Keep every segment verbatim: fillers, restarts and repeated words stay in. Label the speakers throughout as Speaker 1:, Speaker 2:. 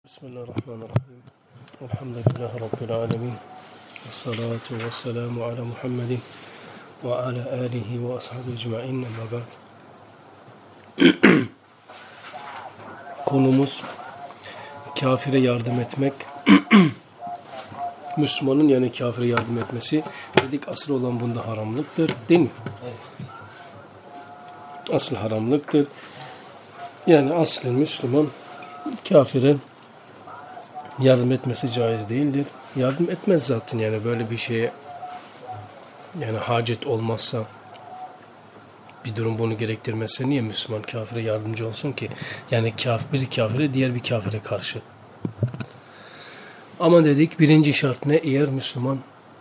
Speaker 1: Bismillahirrahmanirrahim. Elhamdülillahi Rabbil alemin. Esselatu vesselamu ala Muhammedin ve ala alihi ve ashabi ecma'in. Amma ba'd. Konumuz kafire yardım etmek. Müslümanın yani kafire yardım etmesi. Dedik asıl olan bunda haramlıktır. Değil mi? Evet. Asıl haramlıktır. Yani aslen Müslüman kafire yardım etmesi caiz değildir. Yardım etmez zaten yani böyle bir şeye yani hacet olmazsa bir durum bunu gerektirmezse niye Müslüman kafire yardımcı olsun ki? Yani kafir bir kafire diğer bir kafire karşı. Ama dedik birinci şart ne? Eğer Müslüman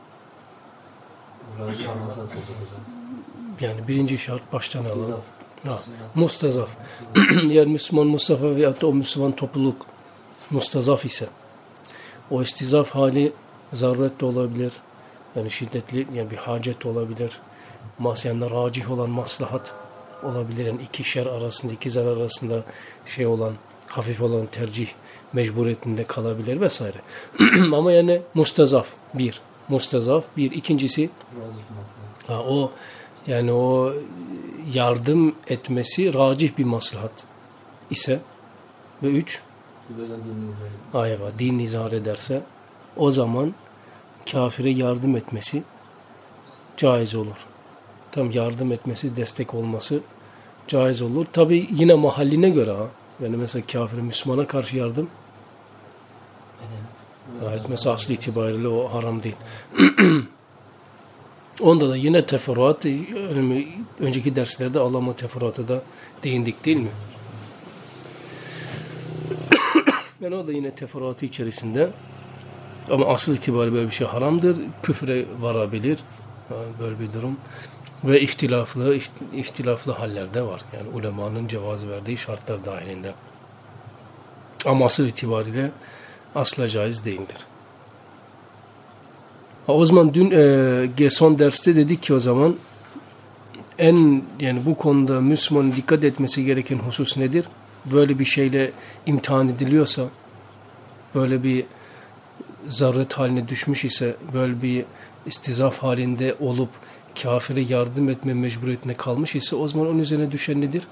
Speaker 1: yani birinci şart baştan alalım. Ha, mustazaf. Eğer Müslüman Mustafa veyahut da o Müslüman topluluk mustazaf ise o istizaf hali zaruret de olabilir. Yani şiddetli yani bir hacet olabilir. Yani racih olan maslahat olabilir. Yani iki şer arasında, iki zarar arasında şey olan, hafif olan tercih mecburiyetinde kalabilir vesaire. Ama yani mustazaf bir. Mustazaf bir. İkincisi ha, o yani o yardım etmesi racih bir maslahat ise ve üç Ayva, din izhar ederse o zaman kafire yardım etmesi caiz olur. Tam yardım etmesi, destek olması caiz olur. Tabi yine mahalline göre ha. Yani mesela kafire Müslümana karşı yardım evet, mesela aslı itibariyle o haram değil. Onda da yine teferruat, önceki derslerde Allama teferruatı da değindik değil mi? Yani o da yine teferruatı içerisinde. Ama asıl itibariyle böyle bir şey haramdır. Küfre varabilir. Böyle bir durum. Ve ihtilaflı, ihtilaflı hallerde var. Yani ulemanın cevaz verdiği şartlar dahilinde. Ama asıl itibariyle asla caiz değildir. O zaman dün e, son derste dedik ki o zaman en yani bu konuda Müslümanın dikkat etmesi gereken husus nedir? Böyle bir şeyle imtihan ediliyorsa, böyle bir zaruret haline düşmüş ise, böyle bir istizaf halinde olup kafire yardım etme mecburiyetine kalmış ise o zaman onun üzerine düşen nedir?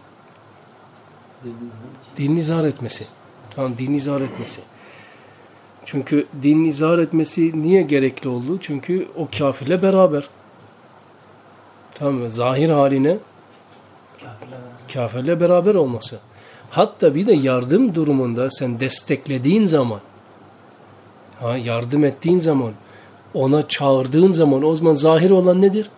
Speaker 1: Dinini izhar etmesi. Tamam, dinini izhar etmesi. Çünkü dinini izhar etmesi niye gerekli oldu? Çünkü o kafirle beraber. Tamam mı? Zahir haline kafirle beraber olması. Hatta bir de yardım durumunda sen desteklediğin zaman, ha, yardım ettiğin zaman, ona çağırdığın zaman o zaman zahir olan nedir?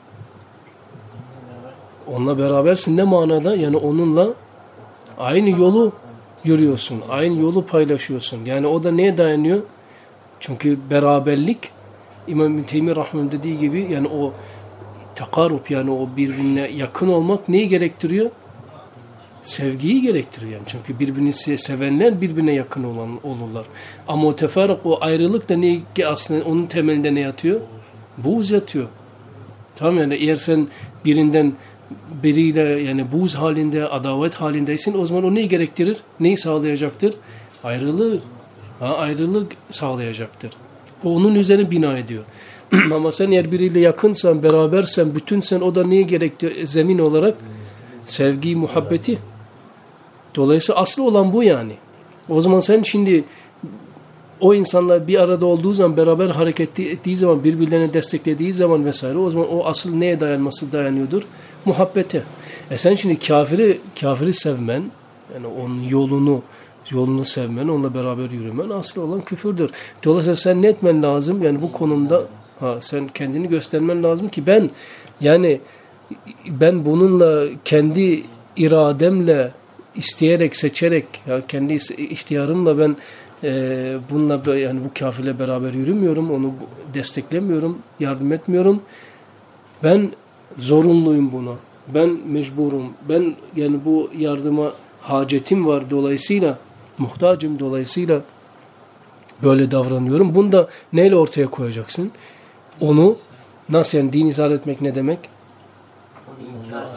Speaker 1: Onunla berabersin. Ne manada? Yani onunla aynı yolu yürüyorsun. Aynı yolu paylaşıyorsun. Yani o da neye dayanıyor? Çünkü beraberlik İmam İbn Teymiyye Rahim'in dediği gibi yani o takarrup yani o birbirine yakın olmak neyi gerektiriyor? Sevgiyi gerektiriyor yani. Çünkü birbirini sevenler birbirine yakın olan olurlar. Ama o teferruk, o ayrılık da ne aslında onun temelinde ne yatıyor? Buğz yatıyor. Tamam yani eğer sen birinden biriyle yani buğz halinde, adavet halindeysin o zaman o neyi gerektirir? Neyi sağlayacaktır? Ayrılığı. Ha, ayrılık sağlayacaktır. O onun üzerine bina ediyor. Ama sen eğer biriyle yakınsan, berabersen, bütünsen o da neye gerektiriyor? Zemin olarak sevgi, muhabbeti. Dolayısıyla aslı olan bu yani. O zaman sen şimdi o insanlar bir arada olduğu zaman, beraber hareket ettiği zaman, birbirlerini desteklediği zaman vesaire o zaman o asıl neye dayanması dayanıyordur? Muhabbete. E sen şimdi kafiri, kafiri sevmen, yani onun yolunu, yolunu sevmen, onunla beraber yürümen asıl olan küfürdür. Dolayısıyla sen ne etmen lazım? Yani bu konumda ha, sen kendini göstermen lazım ki ben yani ben bununla kendi irademle isteyerek, seçerek ya kendi ihtiyarımla ben e, bununla yani bu kafirle beraber yürümüyorum, onu desteklemiyorum, yardım etmiyorum. Ben zorunluyum buna. Ben mecburum. Ben yani bu yardıma hacetim var dolayısıyla, muhtacım dolayısıyla böyle davranıyorum. Bunu da neyle ortaya koyacaksın? Onu nasıl yani din izah etmek ne demek?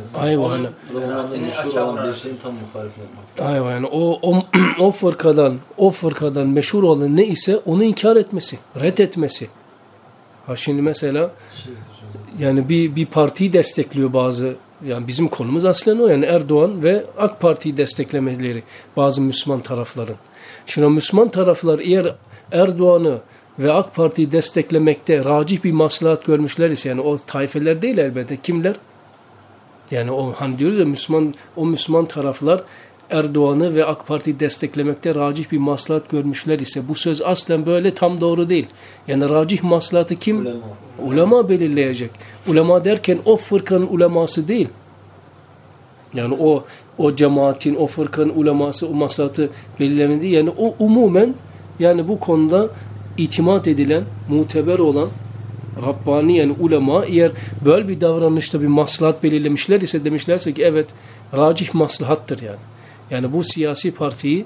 Speaker 1: Aynen.
Speaker 2: Romanın meşhur olan bir şeyin tam muhalifini yapmak.
Speaker 1: Aynen. O, o, o fırkadan, o fırkadan meşhur olan ne ise onu inkar etmesi, reddetmesi. Ha şimdi mesela yani bir bir partiyi destekliyor bazı, yani bizim konumuz aslında o, yani Erdoğan ve AK Parti'yi desteklemeleri bazı Müslüman tarafların. Şimdi o Müslüman taraflar eğer Erdoğan'ı ve AK Parti'yi desteklemekte racih bir maslahat görmüşler ise, yani o tayfeler değil elbette, kimler? Yani o hani diyoruz ya, Müslüman, o Müslüman taraflar Erdoğan'ı ve AK Parti'yi desteklemekte racih bir maslahat görmüşler ise, bu söz aslen böyle tam doğru değil. Yani racih maslahatı kim?
Speaker 2: Ulema.
Speaker 1: Ulema belirleyecek. Ulema derken o fırkanın uleması değil. Yani o o cemaatin, o fırkanın uleması o maslahatı belirlemedi. Yani o umumen, yani bu konuda itimat edilen, muteber olan Rabbani, yani ulema eğer böyle bir davranışta bir maslahat belirlemişler ise, demişlerse ki evet racih maslahattır yani. Yani bu siyasi partiyi,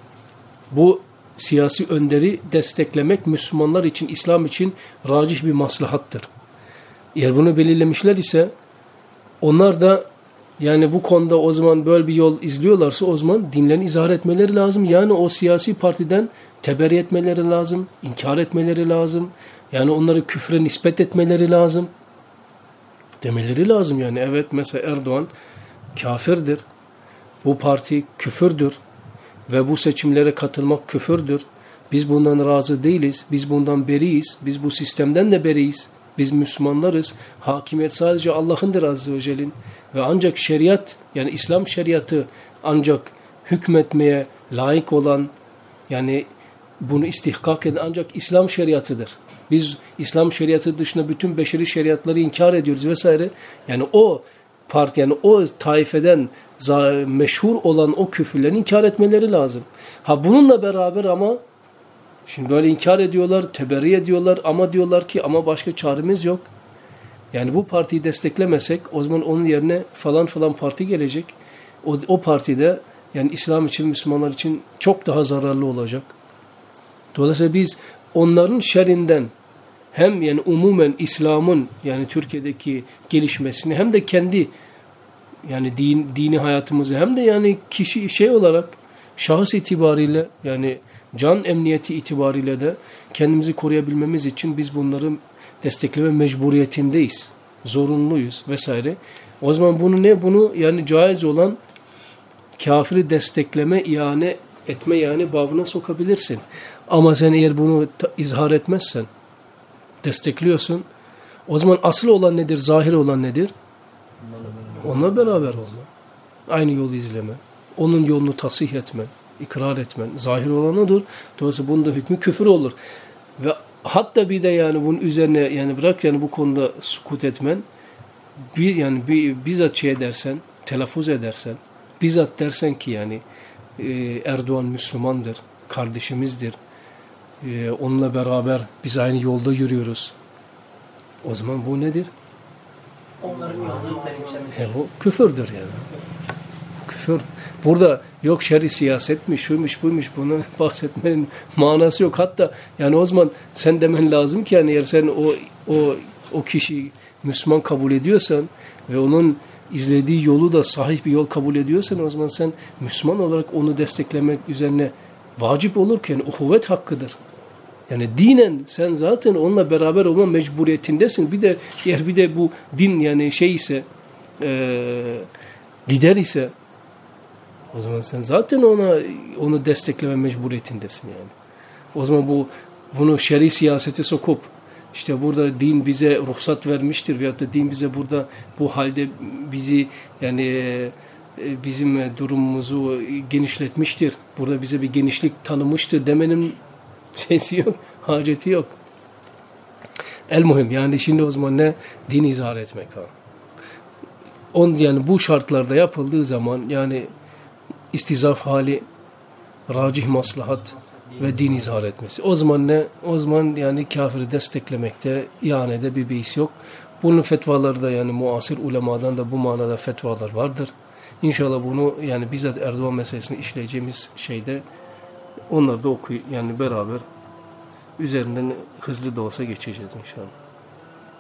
Speaker 1: bu siyasi önderi desteklemek Müslümanlar için, İslam için racih bir maslahattır. Eğer bunu belirlemişler ise onlar da yani bu konuda o zaman böyle bir yol izliyorlarsa o zaman dinlerini izah etmeleri lazım. Yani o siyasi partiden teberri etmeleri lazım, inkar etmeleri lazım. Yani onları küfre nispet etmeleri lazım. Demeleri lazım yani. Evet mesela Erdoğan kafirdir. Bu parti küfürdür. Ve bu seçimlere katılmak küfürdür. Biz bundan razı değiliz. Biz bundan beriyiz. Biz bu sistemden de beriyiz. Biz Müslümanlarız. Hakimiyet sadece Allah'ındır Azze ve Celle'nin. Ve ancak şeriat, yani İslam şeriatı ancak hükmetmeye layık olan, yani bunu istihkak eden ancak İslam şeriatıdır. Biz İslam şeriatı dışında bütün beşeri şeriatları inkar ediyoruz vesaire. Yani o parti, yani o taifeden meşhur olan o küfürleri inkar etmeleri lazım. Ha bununla beraber ama şimdi böyle inkar ediyorlar, teberri ediyorlar ama diyorlar ki ama başka çaremiz yok. Yani bu partiyi desteklemesek o zaman onun yerine falan falan parti gelecek. O, o partide yani İslam için, Müslümanlar için çok daha zararlı olacak. Dolayısıyla biz onların şerrinden hem yani umumen İslam'ın, yani Türkiye'deki gelişmesini, hem de kendi yani din, dini hayatımızı, hem de yani kişi şey olarak şahıs itibariyle, yani can emniyeti itibariyle de kendimizi koruyabilmemiz için biz bunları destekleme mecburiyetindeyiz. Zorunluyuz vesaire. O zaman bunu ne? Bunu yani caiz olan kafiri destekleme, ihane etme yani babına sokabilirsin. Ama sen eğer bunu izhar etmezsen, destekliyorsun, o zaman asıl olan nedir? Zahir olan nedir? Onunla beraber olma. Aynı yolu izleme. Onun yolunu tasih etmen, ikrar etmen. Zahir olan odur. Dolayısıyla bunun da hükmü küfür olur. Ve hatta bir de yani bunun üzerine yani bırak yani bu konuda sukut etmen, bir yani bir, bizzat şey edersen, telaffuz edersen, bizzat dersen ki yani e, Erdoğan Müslümandır, kardeşimizdir, e, onunla beraber biz aynı yolda yürüyoruz. O zaman bu nedir?
Speaker 3: Onların yolunu benimsemek.
Speaker 1: He, bu küfürdür yani. Küfür. Burada yok şer'i siyasetmiş, şuymuş, buymuş, bunu bahsetmenin manası yok. Hatta yani o zaman sen demen lazım ki yani eğer sen o o o kişiyi Müslüman kabul ediyorsan ve onun izlediği yolu da sahih bir yol kabul ediyorsan, o zaman sen Müslüman olarak onu desteklemek üzerine vacip olur ki yani uhuvvet hakkıdır. Yani dinen sen zaten onunla beraber olma mecburiyetindesin. Bir de eğer bir de bu din yani şey ise e, lider ise, o zaman sen zaten ona onu destekleme mecburiyetindesin yani. O zaman bu bunu şer'i siyasete sokup işte burada din bize ruhsat vermiştir veyahut da din bize burada bu halde bizi yani e, bizim durumumuzu genişletmiştir. Burada bize bir genişlik tanımıştır demenin şeysi yok, haceti yok. El muhim yani şimdi o zaman ne? Din izhar etmek ha. On yani bu şartlarda yapıldığı zaman yani istizaf hali, racih maslahat ve din izhar etmesi. O zaman ne? O zaman yani kafiri desteklemekte, ihanede bir beis yok. Bunun fetvaları da yani muasir ulemadan da bu manada fetvalar vardır. İnşallah bunu yani bizzat Erdoğan meselesini işleyeceğimiz şeyde onları da okuy yani beraber üzerinden hızlı da olsa geçeceğiz inşallah.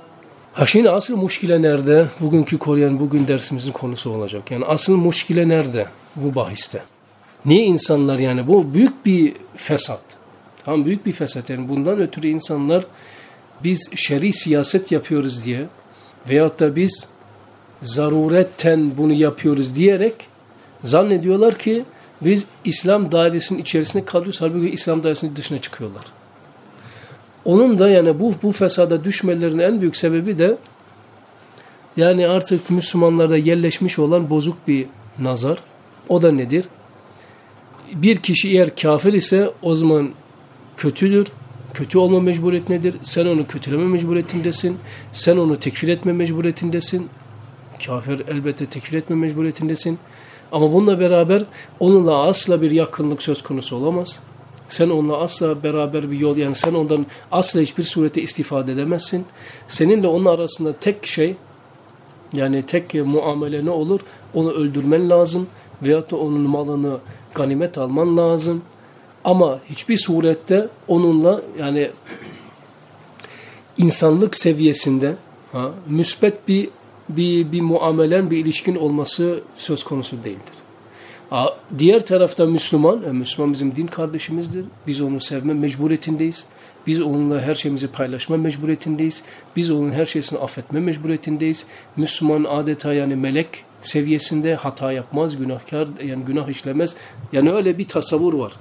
Speaker 1: Ha şimdi asıl muşkile nerede? Bugünkü Koreyan bugün dersimizin konusu olacak. Yani asıl muşkile nerede bu bahiste? Niye insanlar yani bu büyük bir fesat. Tam büyük bir fesat. Yani bundan ötürü insanlar biz şer'i siyaset yapıyoruz diye veyahut da biz zaruretten bunu yapıyoruz diyerek zannediyorlar ki biz İslam dairesinin içerisinde kalıyoruz. Halbuki İslam dairesinin dışına çıkıyorlar. Onun da yani bu bu fesada düşmelerinin en büyük sebebi de yani artık Müslümanlarda yerleşmiş olan bozuk bir nazar. O da nedir? Bir kişi eğer kafir ise o zaman kötüdür. Kötü olma mecburiyetindedir. Sen onu kötüleme mecburiyetindesin. Sen onu tekfir etme mecburiyetindesin. Kafir elbette tekfir etme mecburiyetindesin. Ama bununla beraber onunla asla bir yakınlık söz konusu olamaz. Sen onunla asla beraber bir yol, yani sen ondan asla hiçbir surette istifade edemezsin. Seninle onun arasında tek şey, yani tek muamele ne olur? Onu öldürmen lazım veyahut da onun malını ganimet alman lazım. Ama hiçbir surette onunla yani insanlık seviyesinde ha, müsbet bir bir bir muamelen, bir ilişkin olması söz konusu değildir. Diğer tarafta Müslüman, yani Müslüman bizim din kardeşimizdir. Biz onu sevme mecburiyetindeyiz. Biz onunla her şeyimizi paylaşma mecburiyetindeyiz. Biz onun her şeyini affetme mecburiyetindeyiz. Müslüman adeta yani melek seviyesinde hata yapmaz, günahkar yani günah işlemez. Yani öyle bir tasavvur var.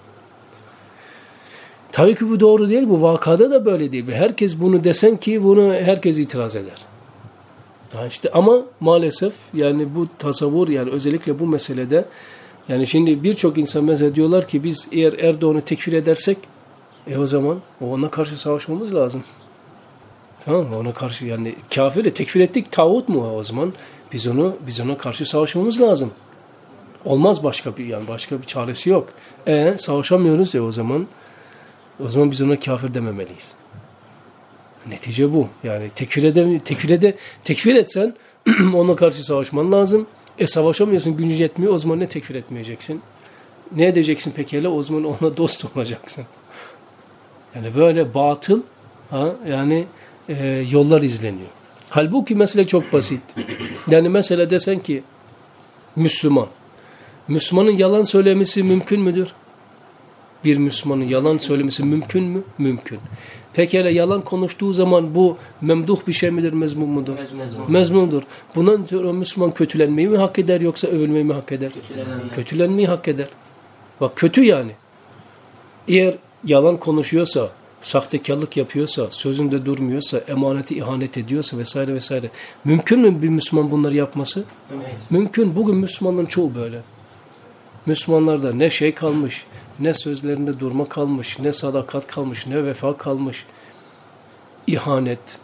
Speaker 1: Tabii ki bu doğru değil. Bu vakada da böyle değil. Ve herkes bunu desen ki bunu herkes itiraz eder. Ha işte ama maalesef yani bu tasavvur yani özellikle bu meselede yani şimdi birçok insan mesela diyorlar ki biz eğer Erdoğan'ı tekfir edersek e o zaman ona karşı savaşmamız lazım. Tamam mı? Ona karşı yani kafiri tekfir ettik, tağut mu o zaman? Biz onu biz ona karşı savaşmamız lazım. Olmaz başka bir yani başka bir çaresi yok. E savaşamıyoruz ya o zaman o zaman biz ona kafir dememeliyiz. Netice bu. Yani tekfir ede, tekfir ede, tekfir etsen ona karşı savaşman lazım. E savaşamıyorsun, gücün yetmiyor. O zaman ne tekfir etmeyeceksin? Ne edeceksin peki hele? O zaman ona dost olacaksın. Yani böyle batıl ha, yani e, yollar izleniyor. Halbuki mesele çok basit. Yani mesela desen ki Müslüman. Müslümanın yalan söylemesi mümkün müdür? Bir Müslümanın yalan söylemesi mümkün mü? Mümkün. Pekala yalan konuştuğu zaman bu memduh bir şey midir, mezmum mudur? Mezmum. Mezmundur. Bundan sonra Müslüman kötülenmeyi mi hak eder yoksa övülmeyi mi hak eder? Kötülenmeyi, kötülenmeyi hak eder. Bak kötü yani. Eğer yalan konuşuyorsa, sahtekarlık yapıyorsa, sözünde durmuyorsa, emaneti ihanet ediyorsa vesaire vesaire. Mümkün mü bir Müslüman bunları yapması? Evet. Mümkün. Bugün Müslümanların çoğu böyle. Müslümanlarda ne şey kalmış, ne sözlerinde durma kalmış, ne sadakat kalmış, ne vefa kalmış. İhanet,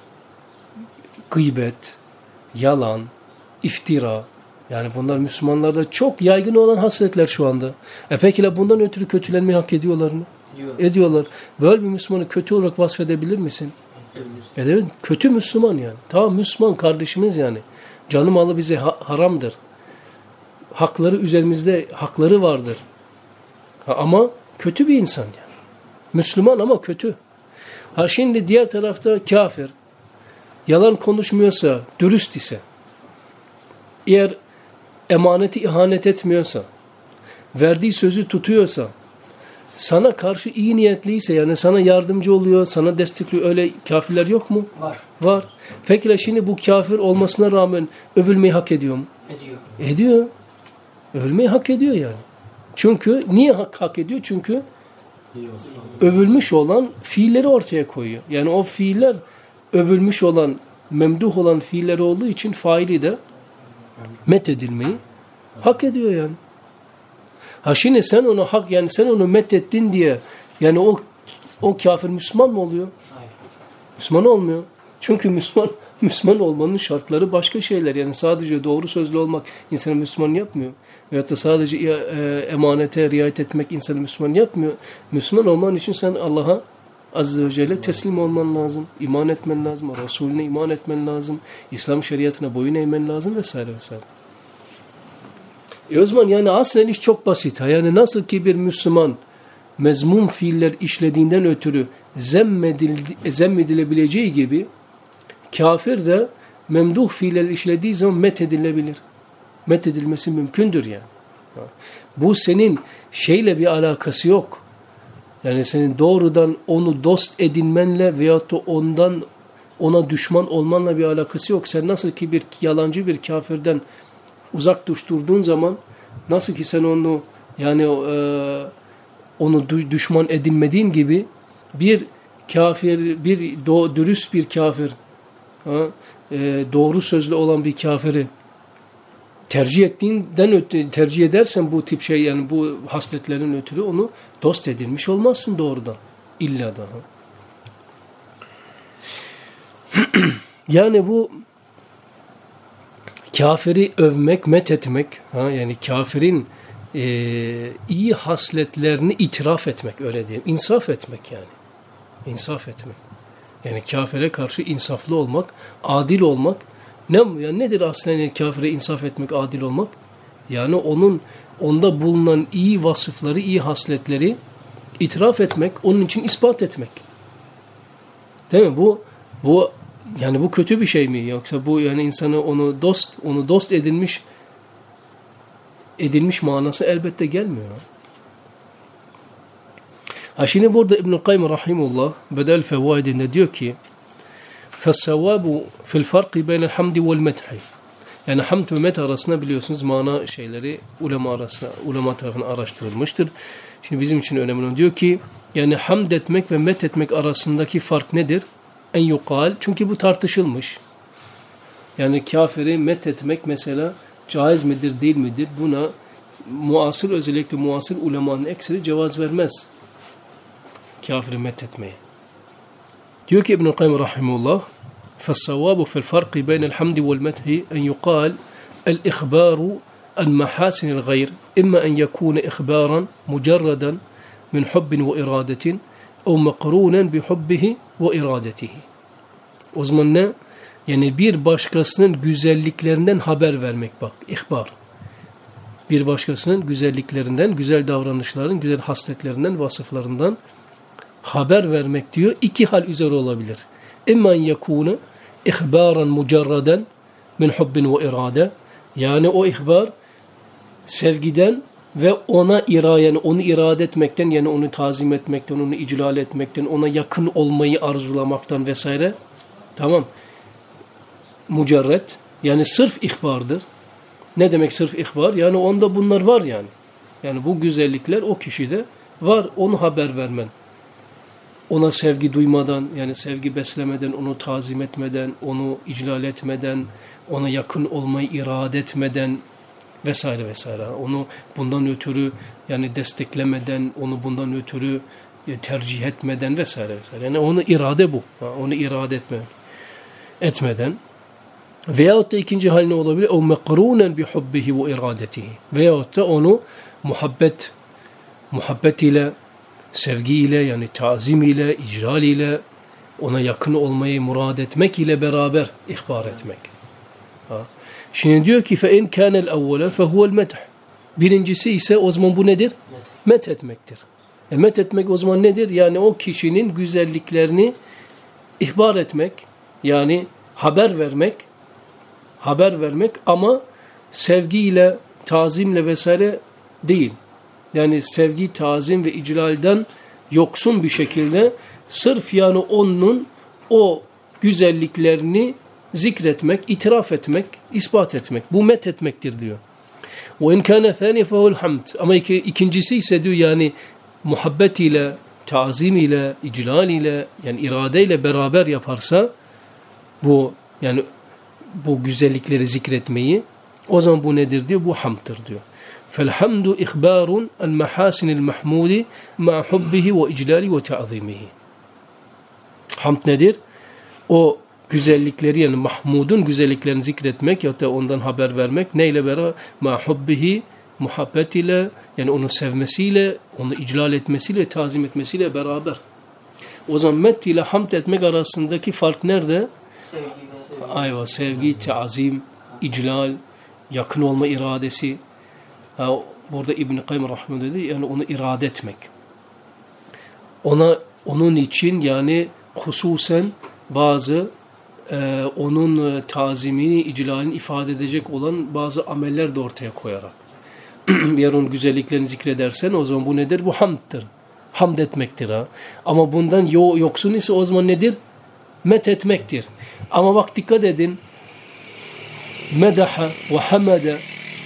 Speaker 1: gıybet, yalan, iftira. Yani bunlar Müslümanlarda çok yaygın olan hasletler şu anda. E peki bundan ötürü kötülenmeyi hak ediyorlar mı? Ediyor. Ediyorlar. Böyle bir Müslümanı kötü olarak vasfedebilir misin? Evet. Evet, kötü Müslüman yani. Tamam Müslüman kardeşimiz yani. Canı malı bize ha haramdır. Hakları üzerimizde hakları vardır. Ha, ama kötü bir insan yani. Müslüman ama kötü. Ha şimdi diğer tarafta kafir. Yalan konuşmuyorsa, dürüst ise, eğer emaneti ihanet etmiyorsa, verdiği sözü tutuyorsa, sana karşı iyi niyetliyse yani sana yardımcı oluyor, sana destekliyor öyle kafirler yok mu?
Speaker 3: Var.
Speaker 1: Var. Peki şimdi bu kafir olmasına rağmen övülmeyi hak ediyor mu?
Speaker 3: Ediyor.
Speaker 1: Ediyor. Övülmeyi hak ediyor yani. Çünkü niye hak, hak ediyor? Çünkü övülmüş olan fiilleri ortaya koyuyor. Yani o fiiller övülmüş olan, memduh olan fiilleri olduğu için faili de methedilmeyi hak ediyor yani. Ha şimdi sen onu hak yani sen onu methettin diye yani o o kafir Müslüman mı oluyor? Hayır. Müslüman olmuyor. Çünkü Müslüman Müslüman olmanın şartları başka şeyler. Yani sadece doğru sözlü olmak insanı Müslüman yapmıyor. Veyahut da sadece e, emanete riayet etmek insanı Müslüman yapmıyor. Müslüman olman için sen Allah'a Azze ve Celle teslim olman lazım. İman etmen lazım. Resulüne iman etmen lazım. İslam şeriatına boyun eğmen lazım vesaire vesaire. E o zaman yani aslında iş çok basit. Yani nasıl ki bir Müslüman mezmum fiiller işlediğinden ötürü zemmedilebileceği gibi kafir de memduh fiiller işlediği zaman met edilebilir. Met edilmesi mümkündür yani. Bu senin şeyle bir alakası yok. Yani senin doğrudan onu dost edinmenle veyahut da ondan ona düşman olmanla bir alakası yok. Sen nasıl ki bir yalancı bir kafirden uzak durduğun zaman, nasıl ki sen onu yani e, onu düşman edinmediğin gibi bir kafir, bir do, dürüst bir kafir, ha, e, doğru sözlü olan bir kafiri tercih ettiğinden ötürü, tercih edersen bu tip şey, yani bu hasletlerin ötürü onu dost edilmiş olmazsın doğrudan. İlla daha. Yani bu kafiri övmek, methetmek, ha, yani kafirin e, iyi hasletlerini itiraf etmek, öyle diyeyim. İnsaf etmek yani. İnsaf etmek. Yani kafire karşı insaflı olmak, adil olmak. Ne yani nedir aslında yani kafire insaf etmek, adil olmak? Yani onun onda bulunan iyi vasıfları, iyi hasletleri itiraf etmek, onun için ispat etmek. Değil mi? Bu bu yani bu kötü bir şey mi? Yoksa bu yani insanı onu dost, onu dost edinmiş edilmiş manası elbette gelmiyor. Ha şimdi burada İbn-i Kayyum rahimullah Bedel Fevaidinde diyor ki فَالسَّوَابُ فِي الْفَرْقِ بَيْنَ الْحَمْدِ وَالْمَدْحِ. Yani hamd ve met arasında biliyorsunuz mana şeyleri ulema arasında, ulema tarafından araştırılmıştır. Şimdi bizim için önemli olan diyor ki yani hamd etmek ve met etmek arasındaki fark nedir? En yukal. Çünkü bu tartışılmış. Yani kafiri met etmek mesela caiz midir değil midir? Buna muasır, özellikle muasır ulemanın ekseri cevaz vermez. Kafiri met etmeye. Diyor ki İbn-i Kayyum rahimullah فَالصَّوَابُ فِي الْفَرْقِ بَيْنَ الْحَمْدِ وَالْمَدْحِ اَنْ يُقَالْ الْإِخْبَارُ الْمَحَاسِنِ الْغَيْرِ إِمَّا أَنْ يَكُونَ إِخْبَارًا مُجَرَّدًا مِنْ حُبٍّ وَإِرَادَةٍ اَوْ مَقْرُونًا بِحُبِّهِ وَإِرَادَتِهِ. O zaman ne? Yani bir başkasının güzelliklerinden haber vermek, bak, ihbar. Bir başkasının güzelliklerinden, güzel davranışların, güzel hasletlerinden, vasıflarından haber vermek diyor. İki hal üzere olabilir. İmman yekûne ihbaran mucarradan min hubbin ve irade. Yani o ihbar sevgiden ve ona ira, yani onu irade etmekten, yani onu tazim etmekten, onu iclal etmekten, ona yakın olmayı arzulamaktan vesaire. Tamam. Mucarret. Yani sırf ihbardır. Ne demek sırf ihbar? Yani onda bunlar var yani. Yani bu güzellikler o kişide var. Onu haber vermen. Ona sevgi duymadan, yani sevgi beslemeden, onu tazim etmeden, onu iclal etmeden, ona yakın olmayı irade etmeden vesaire vesaire. Onu bundan ötürü yani desteklemeden, onu bundan ötürü tercih etmeden vesaire vesaire. Yani onu irade bu. Onu irade etme, etmeden. Veyahut da ikinci hal ne olabilir? O mekrunen bi hubbihi ve iradetihi. Veyahut da onu muhabbet, muhabbet ile, sevgi ile, yani tazim ile, icral ile, ona yakın olmayı murad etmek ile beraber ihbar etmek. Ha. Şimdi diyor ki فَاِنْ كَانَ الْاَوَّلَ فَهُوَ الْمَدْحِ. Birincisi ise o zaman bu nedir? Met etmektir. E met etmek o zaman nedir? Yani o kişinin güzelliklerini ihbar etmek, yani haber vermek, haber vermek ama sevgiyle, tazimle vesaire değil. Yani sevgi, tazim ve iclalden yoksun bir şekilde sırf yani onun o güzelliklerini zikretmek, itiraf etmek, ispat etmek. Bu met etmektir diyor. وَاِنْ كَانَ ثَانِي فَهُ الْحَمْدِ. Ama iki, ikincisi ise diyor yani muhabbet ile, tazim ile, iclal ile, yani iradeyle beraber yaparsa bu yani bu güzellikleri zikretmeyi, o zaman bu nedir diyor? Bu hamddır diyor. فَالْحَمْدُ اِخْبَارٌ الْمَحَاسِنِ الْمَحْمُودِ مَا حُبِّهِ وَاِجْلَالِ وَتَعْظِيمِهِ. Hamd nedir? O güzellikleri, yani Mahmud'un güzelliklerini zikretmek ya da ondan haber vermek. Neyle beraber? مَا حُبِّهِ, muhabbet ile, yani onu sevmesiyle, onu iclal etmesiyle, tazim etmesiyle beraber. O zaman met ile hamd etmek arasındaki fark nerede?
Speaker 3: Sevgi.
Speaker 1: Ayva, sevgi, tazim, iclal, yakın olma iradesi. Ha, burada İbn-i Kayyum rahimehullah dedi, yani onu irade etmek. Ona, onun için yani hususen bazı e, onun tazimini, iclalini ifade edecek olan bazı ameller de ortaya koyarak. Eğer onun güzelliklerini zikredersen o zaman bu nedir? Bu hamdtır. Hamd etmektir ha. Ama bundan yo yoksun ise o zaman nedir? Met etmektir. Ama bak dikkat edin. Medaha ve hamede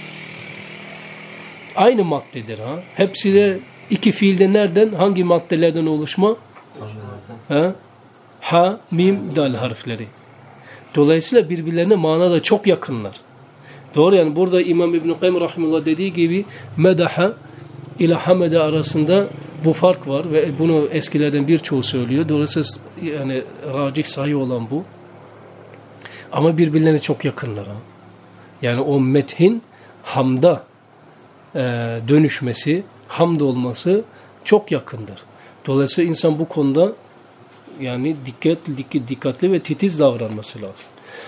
Speaker 1: aynı maddedir ha. Hepsi de iki fiilde nereden? Hangi maddelerden oluşma? Ha? Ha, mim, dal harfleri. Dolayısıyla birbirlerine manada çok yakınlar. Doğru yani burada İmam İbn-i Kayyum rahimullah dediği gibi medaha ile hamede arasında bu fark var ve bunu eskilerden birçoğu söylüyor. Dolayısıyla yani racih sahih olan bu. Ama birbirlerine çok yakınlar ha. Yani o methin hamda e, dönüşmesi, hamd olması çok yakındır. Dolayısıyla insan bu konuda yani dikkatli, dikkat, dikkatli ve titiz davranması lazım.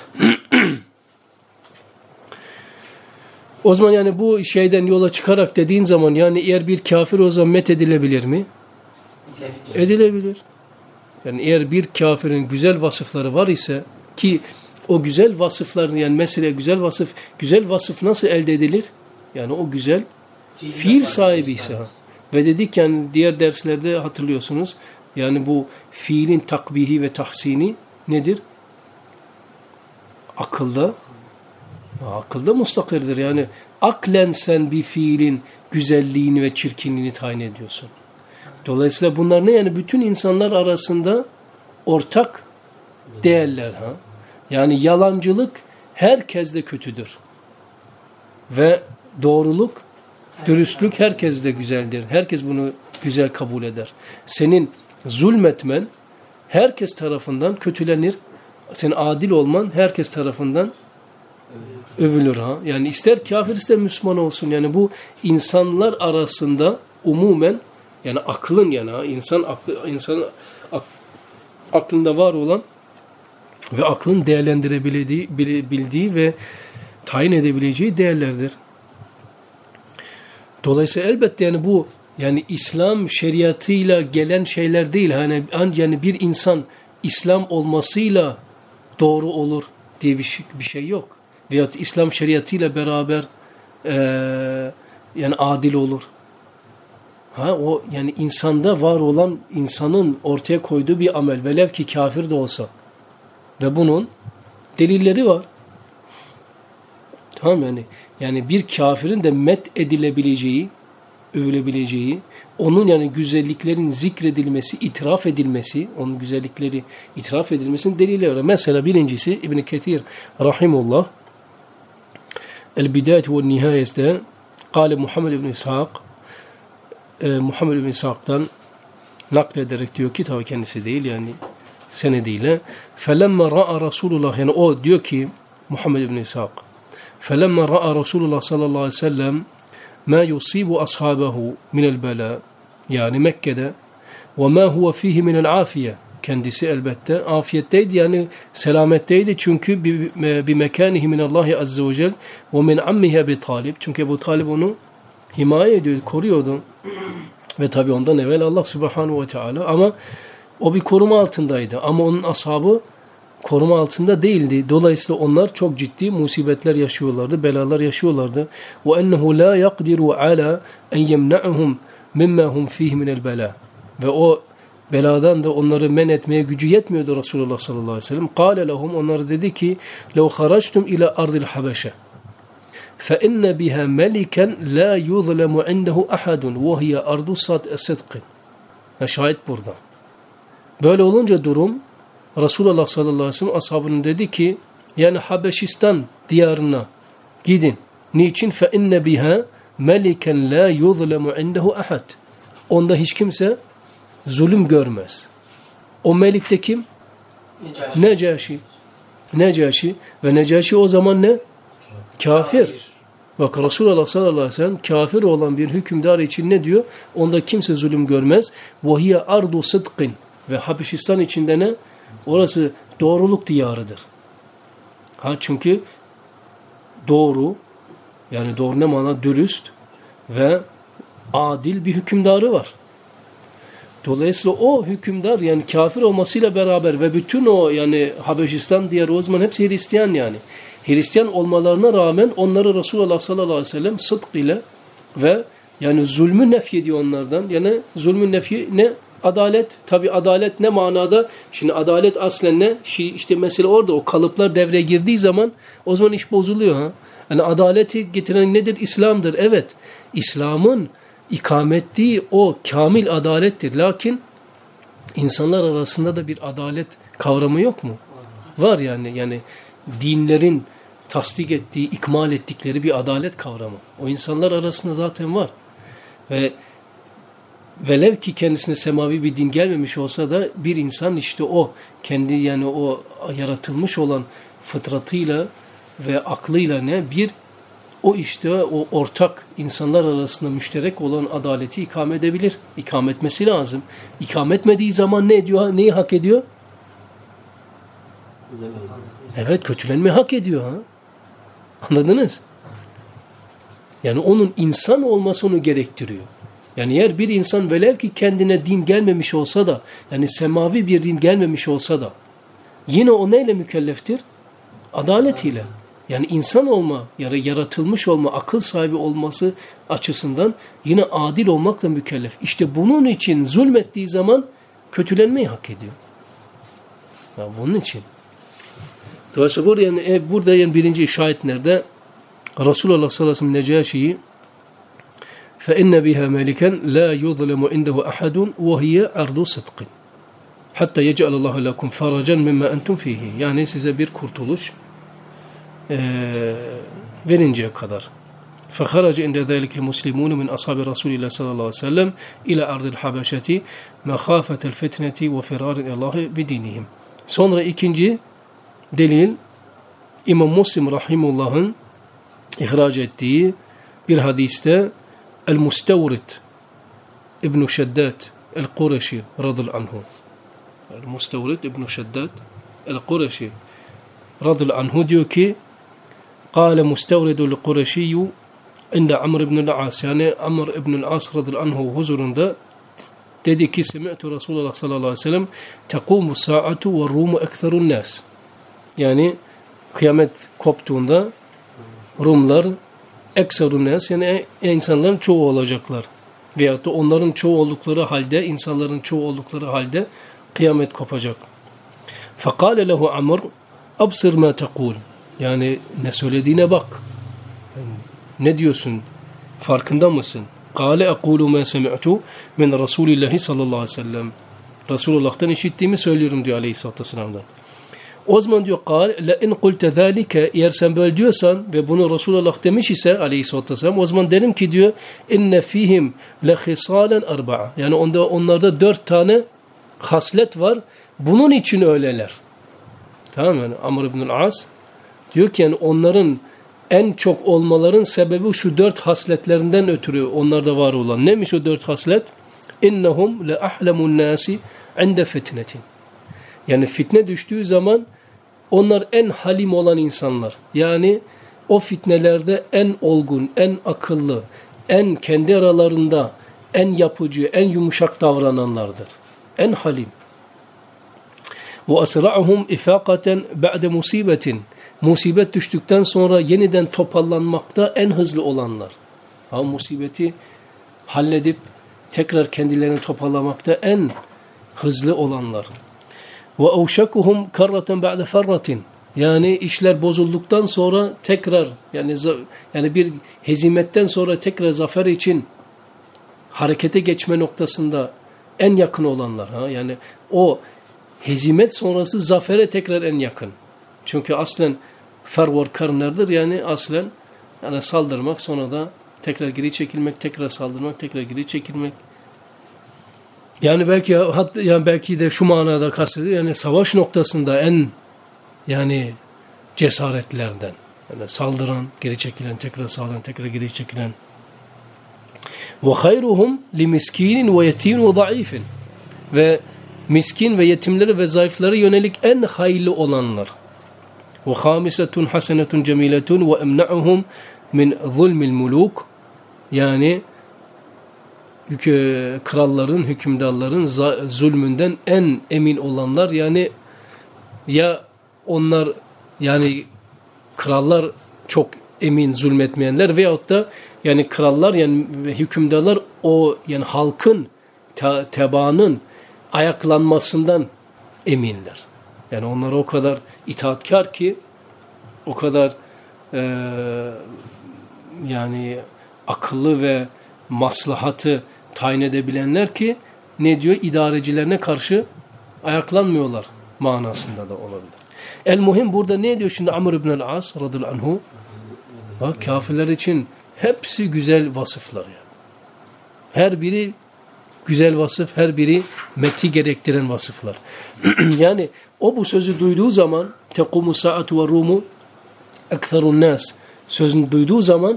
Speaker 1: O zaman yani bu şeyden yola çıkarak dediğin zaman yani eğer bir kafir o zaman met edilebilir mi? Edilebilir. Edilebilir. Yani eğer bir kafirin güzel vasıfları var ise ki o güzel vasıflarını yani mesela güzel vasıf güzel vasıf nasıl elde edilir? Yani o güzel fiil, fiil sahibi ise. Ve dedik yani diğer derslerde hatırlıyorsunuz yani bu fiilin takbihi ve tahsini nedir? Akılda akılda mustakirdir. Yani aklen sen bir fiilin güzelliğini ve çirkinliğini tayin ediyorsun. Dolayısıyla bunlar ne? Yani bütün insanlar arasında ortak değerler. Ha? Yani yalancılık herkeste kötüdür. Ve doğruluk, dürüstlük herkeste güzeldir. Herkes bunu güzel kabul eder. Senin zulmetmen herkes tarafından kötülenir. Senin adil olman herkes tarafından övülür ha. Yani ister kafir ister Müslüman olsun. Yani bu insanlar arasında umumen yani aklın yani ha, insan aklı insan ak, aklında var olan ve aklın değerlendirebildiği bildiği ve tayin edebileceği değerlerdir. Dolayısıyla elbette yani bu yani İslam şeriatıyla gelen şeyler değil. Hani yani bir insan İslam olmasıyla doğru olur diye bir şey, bir şey yok. Veyahut İslam şeriatıyla beraber e, yani adil olur. Ha o yani insanda var olan insanın ortaya koyduğu bir amel velev ki kafir de olsa ve bunun delilleri var. Tamam yani yani bir kafirin de met edilebileceği, övülebileceği, onun yani güzelliklerin zikredilmesi, itiraf edilmesi, onun güzellikleri itiraf edilmesinin delilleri var. Mesela birincisi İbn Ketir rahimullah El-Bidayet ve Nihayes'te Kale Muhammed İbn İshak e, Muhammed İbn İshak'tan naklederek diyor ki tabii kendisi değil yani senediyle فَلَمَّا رَأَى Resulullah yani o diyor ki Muhammed İbn İshak فَلَمَّا رَأَى Resulullah sallallahu aleyhi ve sellem مَا يُصِيبُ أَصْحَابَهُ مِنَ الْبَلَى yani Mekke'de وَمَا هُوَ فِيهِ مِنَ الْعَافِيَةِ kendisi elbette afiyetteydi yani selametteydi çünkü bir mekanihi minallahi azze ve cel ve min ammihi Ebu Talib çünkü Ebu Talib onu himaye ediyordu, koruyordu ve tabi ondan evvel Allah subhanahu ve teala ama o bir koruma altındaydı ama onun ashabı koruma altında değildi. Dolayısıyla onlar çok ciddi musibetler yaşıyorlardı, belalar yaşıyorlardı. Ve ennehu la yaqdiru ala en yemna'uhum mimma hum fihi minel bela. Ve o beladan da onları men etmeye gücü yetmiyordu Resulullah sallallahu aleyhi ve sellem. Kâle lehum onlara dedi ki: "Lev haractum ila ardil habeşe fe inne biha meliken la yuzlemu indehu ahadun ve hiye ardu sidqin." Şahit burada. Böyle olunca durum Resulullah sallallahu aleyhi ve sellem ashabının dedi ki yani Habeşistan diyarına gidin. Niçin? Fe inne biha meliken la yuzlemu indehu ahad. Onda hiç kimse zulüm görmez. O melik de kim? Necaşi. Necaşi. Necaşi. Ve Necaşi o zaman ne? Kafir. Bak Resulullah sallallahu aleyhi ve sellem kafir olan bir hükümdar için ne diyor? Onda kimse zulüm görmez. وَهِيَ ardu صِدْقٍ. Ve Habeşistan içinde ne? Orası doğruluk diyarıdır. Ha çünkü doğru yani doğru ne mana? Dürüst ve adil bir hükümdarı var. Dolayısıyla o hükümdar yani kafir olmasıyla beraber ve bütün o yani Habeşistan diğer o zaman hepsi Hristiyan yani. Hristiyan olmalarına rağmen onları Resulullah sallallahu aleyhi ve sellem sıdk ile ve yani zulmü nefyediyor onlardan. Yani zulmün nefyi ne? Adalet. Tabi adalet ne manada? Şimdi adalet aslen ne? İşte mesela orada o kalıplar devreye girdiği zaman o zaman iş bozuluyor. Ha? Yani adaleti getiren nedir? İslam'dır. Evet. İslam'ın ikamettiği o kamil adalettir. Lakin insanlar arasında da bir adalet kavramı yok mu? Var yani. Yani dinlerin tasdik ettiği, ikmal ettikleri bir adalet kavramı. O insanlar arasında zaten var. Ve velev ki kendisine semavi bir din gelmemiş olsa da bir insan işte o kendi yani o yaratılmış olan fıtratıyla ve aklıyla ne bir o işte o ortak insanlar arasında müşterek olan adaleti ikame edebilir. İkame etmesi lazım. İkame etmediği zaman ne ediyor? Neyi hak ediyor? Evet, kötülenmeyi hak ediyor. Ha? Anladınız? Yani onun insan olması onu gerektiriyor. Yani eğer bir insan velev ki kendine din gelmemiş olsa da yani semavi bir din gelmemiş olsa da yine o neyle mükelleftir? Adaletiyle. Yani insan olma, yani yaratılmış olma, akıl sahibi olması açısından yine adil olmakla mükellef. İşte bunun için zulmettiği zaman kötülenmeyi hak ediyor. Ya bunun için. Dolayısıyla burada yani, e, burada yani birinci şahit nerede? Resulullah sallallahu aleyhi ve sellem Necaşi'yi فَاِنَّ بِهَا مَلِكًا لَا يُظْلَمُ عِنْدَهُ أَحَدٌ وَهِيَ عَرْضُ صِدْقٍ حَتَّى يَجْعَلَ اللّٰهُ لَكُمْ فَرَجًا مِمَّا أَنْتُمْ فِيهِ. Yani size bir kurtuluş e, verinceye kadar. فَخَرَجَ عِنْدَ ذَٰلِكِ الْمُسْلِمُونَ مِنْ أَصْحَابِ رَسُولِ اللّٰهِ sallallahu aleyhi ve sellem اِلَى أَرْضِ الْحَبَشَةِ مَخَافَةَ الْفِتْنَةِ وَفِرَارِ اللّٰهِ بِدِينِهِمْ. Sonra ikinci delil İmam Müslim rahimullah'ın ihraç ettiği bir hadiste El-Mustevrid İbn-i Şeddat El-Kureşi radıyallahu anhu. El-Mustevrid İbn-i Şeddat El-Kureşi radıyallahu anhu diyor ki Kâle Mustevridul Kureşiyyü inde Amr ibn-i As, yani Amr ibn-i As radıyallahu anhu huzurunda dedi ki Semi'tu Resulullah sallallahu aleyhi ve sellem tekumu sa'atu ve rumu ekserun nas. Yani kıyamet koptuğunda Rumlar ekserun nas, yani insanların çoğu olacaklar. Veyahut da onların çoğu oldukları halde, insanların çoğu oldukları halde kıyamet kopacak. Fekale lehu Amr absir ma tekul. Yani ne söylediğine bak. Yani ne diyorsun? Farkında mısın? Kale ekulu ma semi'tu min Resulillahi sallallahu aleyhi ve sellem. Resulullah'tan işittiğimi söylüyorum diyor aleyhissalatü vesselam'dan. O zaman diyor kal la in kulte zalike, eğer sen böyle diyorsan ve bunu Resulullah demiş ise aleyhissalatü vesselam, o zaman derim ki diyor inne fihim le hisalen arba'a, yani onda onlarda dört tane haslet var, bunun için öyleler. Tamam mı? Yani Amr ibn-i As diyor ki yani onların en çok olmaların sebebi şu dört hasletlerinden ötürü onlarda var olan. Neymiş o dört haslet? İnnehum le ahlamun nasi inde fitnetin. Yani fitne düştüğü zaman onlar en halim olan insanlar. Yani o fitnelerde en olgun, en akıllı, en kendi aralarında en yapıcı, en yumuşak davrananlardır. En halim. Ve asra'uhum ifaqaten ba'de musibetin. Musibet düştükten sonra yeniden toparlanmakta en hızlı olanlar. Ha, musibeti halledip tekrar kendilerini toparlamakta en hızlı olanlar. Ve avşakuhum karraten ba'de ferratin. Yani işler bozulduktan sonra tekrar yani yani bir hezimetten sonra tekrar zafer için harekete geçme noktasında en yakın olanlar. Ha, yani o hezimet sonrası zafere tekrar en yakın. Çünkü aslen fervar karnerdir, yani aslen yani saldırmak, sonra da tekrar geri çekilmek, tekrar saldırmak, tekrar geri çekilmek. Yani belki hatta yani belki de şu manada kastediyor, yani savaş noktasında en yani cesaretlerden, yani saldıran, geri çekilen, tekrar saldıran, tekrar geri çekilen. Ve hayruhum li miskinin ve yetim ve zayıfin. Ve miskin ve yetimlere ve zayıflara yönelik en hayırlı olanlar. Ve hamisetun hasenetun cemiletun ve emna'uhum min zulmil muluk. Yani kralların, hükümdarların zulmünden en emin olanlar, yani ya onlar, yani krallar çok emin zulmetmeyenler veyahut da yani krallar yani hükümdarlar o yani halkın te tebaanın ayaklanmasından eminler. Yani onlar o kadar itaatkar ki, o kadar e, yani akıllı ve maslahatı tayin edebilenler ki ne diyor? İdarecilerine karşı ayaklanmıyorlar manasında da olabilir. El muhim burada ne diyor şimdi Amr ibn el-As radıyallahu anhu? Ha, kafirler için hepsi güzel vasıflar yani. Her biri güzel vasıf, her biri meti gerektiren vasıflar. Yani o bu sözü duyduğu zaman tekumu saatu ve rumu ekserun nas sözünü duyduğu zaman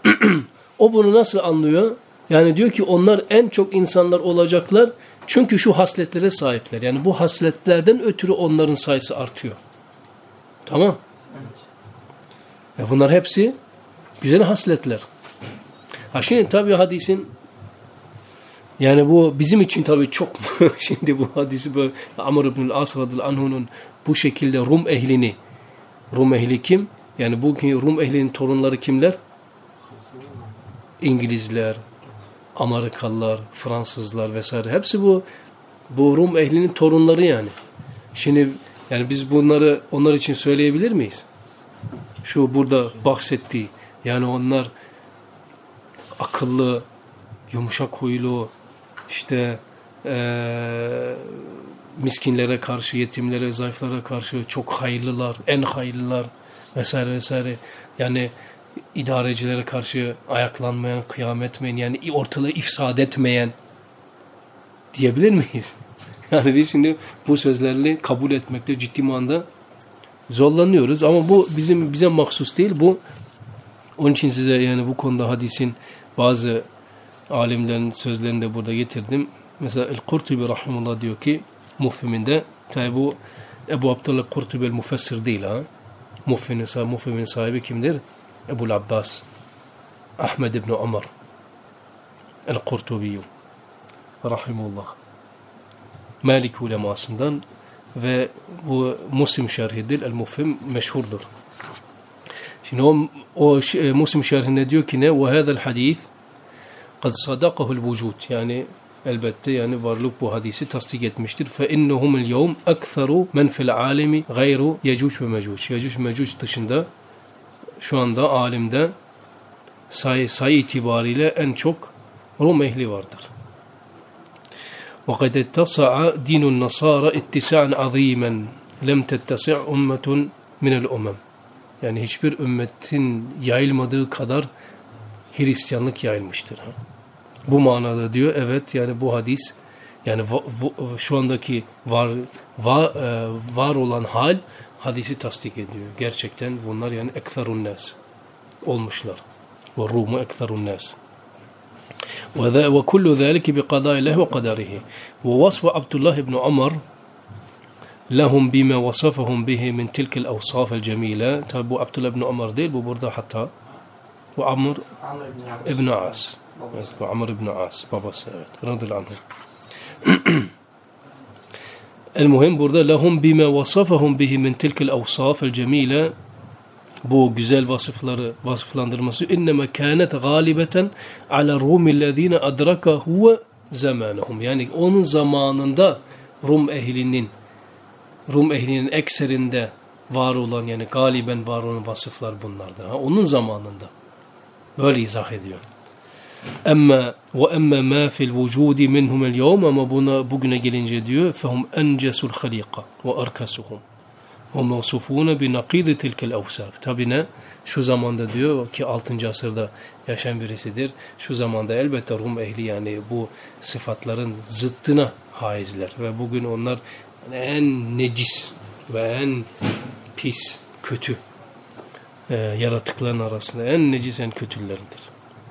Speaker 1: o bunu nasıl anlıyor? Yani diyor ki onlar en çok insanlar olacaklar çünkü şu hasletlere sahipler. Yani bu hasletlerden ötürü onların sayısı artıyor. Tamam. Evet. Bunlar hepsi güzel hasletler. Ha şimdi tabii hadisin yani bu bizim için tabii çok şimdi bu hadisi böyle Amr ibn el-As radıyallahu anhu'nun bu şekilde Rum ehlini, Rum ehli kim? Yani bu Rum ehlinin torunları kimler? İngilizler, Amerikalılar, Fransızlar vesaire. Hepsi bu bu Rum ehlinin torunları yani. Şimdi yani biz bunları onlar için söyleyebilir miyiz? Şu burada bahsettiği yani onlar akıllı, yumuşak huylu, işte ee, miskinlere karşı, yetimlere, zayıflara karşı çok hayırlılar, en hayırlılar vesaire vesaire. Yani idarecilere karşı ayaklanmayan, kıyam etmeyen, yani ortalığı ifsad etmeyen diyebilir miyiz? Yani biz şimdi bu sözlerle kabul etmekte ciddi manada zorlanıyoruz ama bu bizim bize mahsus değil. Bu onun için size yani bu konuda hadisin bazı alimlerin sözlerini de burada getirdim. Mesela El-Kurtubi rahimullah diyor ki Mufhim'inde, tabi bu Ebu Abdullah Kurtubi el-Mufessir değil ha. Mufhim'in sahibi, Mufhim'in sahibi kimdir? Ebu'l Abbas Ahmed ibn Ömer El-Kurtubi rahimullah. Malik ulemasından ve bu Muslim şerhidir. El-Mufhim meşhurdur. Şimdi o, o Muslim şerhinde diyor ki ne? وَهَذَا الْحَدِيث قَدْ صَدَقَهُ الْوُجُودِ yani elbette yani varlık bu hadisi tasdik etmiştir. فَاِنَّهُمُ الْيَوْمِ اَكْثَرُ مَنْ فِي الْعَالِمِ غَيْرُ يَجُوجْ وَمَجُوجْ Yecüc ve Mecüc dışında şu anda alimde sayı, sayı itibariyle en çok Rum ehli vardır. وَقَدْ اتَّصَعَ دِينُ النَّصَارَ اتِّسَعًا عَظِيمًا لَمْ تَتَّسِعْ اُمَّةٌ مِنَ الْاُمَمِ Yani hiçbir ümmetin yayılmadığı kadar Hristiyanlık yayılmıştır. Bu manada diyor, evet yani bu hadis yani va, va, şu andaki var va, e, var olan hal hadisi tasdik ediyor. Gerçekten bunlar yani ekserun nas olmuşlar. Ve Rumu ekserun nas. Ve kullu zalika bi qada'illahi ve qadarihi. Ve vasfu Abdullah ibn Ömer lahum bima vasafahum bihi min tilkal awsaf el cemile. Tabi bu Abdullah ibn Ömer değil, bu burada hatta bu Amr ibn As. Evet, bu Amr ibn As babası, evet. Radıyallahu anh. El-muhim burada lahum bima vasafahum bihi min tilkal awsaf el cemile, bu güzel vasıfları vasıflandırması innema kanet galibeten ala rumillezine adrakahu zamanahum. Yani onun zamanında Rum ehlinin Rum ehlinin ekserinde var olan yani galiben var olan vasıflar bunlardı. Ha, onun zamanında. Böyle izah ediyor. Ama ve emma ma fi'l vücudi minhum el-yevm, ama buna bugüne gelince diyor fehum encesul halika ve arkasuhum. Ve mevsufuna bi naqid tilka'l awsaf. Tabi ne? Şu zamanda diyor ki altıncı asırda yaşayan birisidir. Şu zamanda elbette Rum ehli yani bu sıfatların zıttına haizler ve bugün onlar en necis ve en pis, kötü e, yaratıkların arasında en necis, en kötüleridir.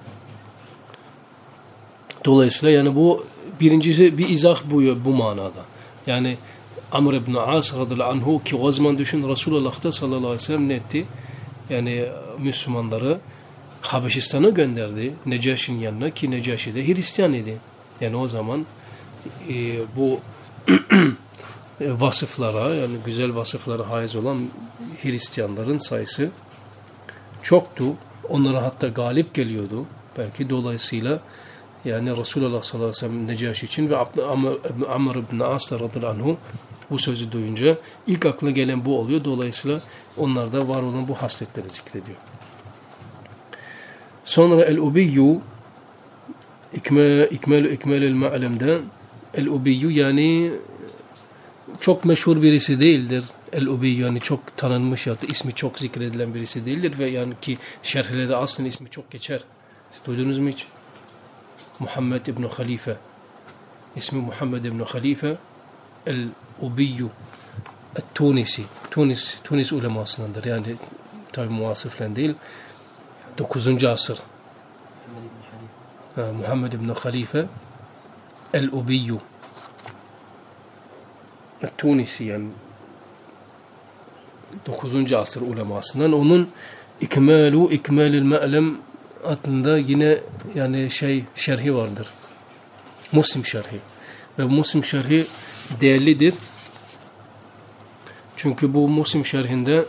Speaker 1: Dolayısıyla yani bu birincisi bir izah bu, bu manada. Yani Amr ibn As radıyallahu anhu ki o zaman düşün Resulullah'ta sallallahu aleyhi ve sellem ne etti? Yani Müslümanları Habeşistan'a gönderdi. Necaşi'nin yanına ki Necaşi de Hristiyan idi. Yani o zaman e, bu vasıflara, yani güzel vasıflara haiz olan Hristiyanların sayısı çoktu. Onlara hatta galip geliyordu. Belki dolayısıyla yani Resulullah sallallahu aleyhi ve sellem Necaşi için ve Amr ibn As radıyallahu anhu bu sözü duyunca ilk akla gelen bu oluyor. Dolayısıyla onlarda var olan bu hasletleri zikrediyor. Sonra el-Ubiyyu İkmal İkmalül Ma'lem'de el-Ubiyyu yani çok meşhur birisi değildir. El-Ubiyyu yani çok tanınmış ya da ismi çok zikredilen birisi değildir ve yani ki şerhlerde aslında ismi çok geçer. Siz duydunuz mu hiç? Muhammed İbn Halife. İsmi Muhammed İbn Halife el-Ubiyyu el-Tunisi. Tunis, Tunis ulemasındandır. Yani tabi muasır falan değil. dokuzuncu asır. Ha, Muhammed İbn Halife el-Ubiyyu el-Tunisi yani dokuzuncu asır ulemasından. Onun İkmalu İkmalül Ma'lem adında yine yani şey şerhi vardır. Muslim şerhi. Ve Muslim şerhi değerlidir. Çünkü bu Muslim şerhinde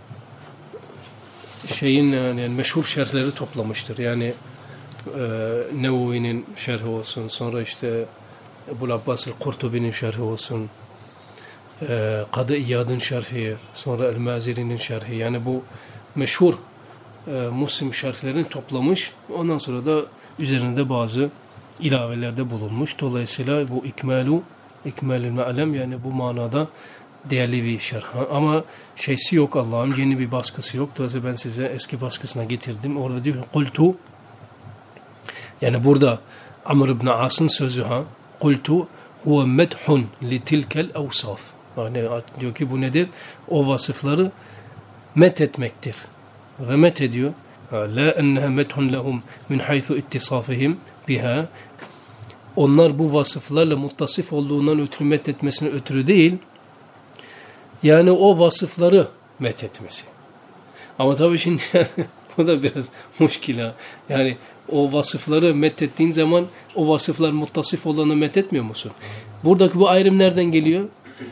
Speaker 1: şeyin yani meşhur şerhleri toplamıştır. Yani e, Nevevi'nin şerhi olsun, sonra işte Ebu'l Abbas el-Kurtubi'nin şerhi olsun, e, Kadı İyad'ın şerhi, sonra El-Maziri'nin şerhi. Yani bu meşhur e, Muslim şerhlerini toplamış. Ondan sonra da üzerinde bazı ilavelerde bulunmuş. Dolayısıyla bu İkmalu İkmalül Ma'lem yani bu manada değerli bir şerh. Ama şeysi yok Allah'ım, yeni bir baskısı yok. Dolayısıyla ben size eski baskısına getirdim. Orada diyor ki kultu yani burada Amr ibn As'ın sözü ha kultu huve medhun li tilkel evsaf. Yani diyor ki bu nedir? O vasıfları met etmektir. Ve met ediyor. La enneha medhun lehum min haythu ittisafihim biha. Onlar bu vasıflarla muttasif olduğundan ötürü met etmesine ötürü değil. Yani o vasıfları met etmesi. Ama tabii şimdi bu da biraz muşkila. Yani o vasıfları met ettiğin zaman o vasıflar muttasif olanı met etmiyor musun? Buradaki bu ayrım nereden geliyor?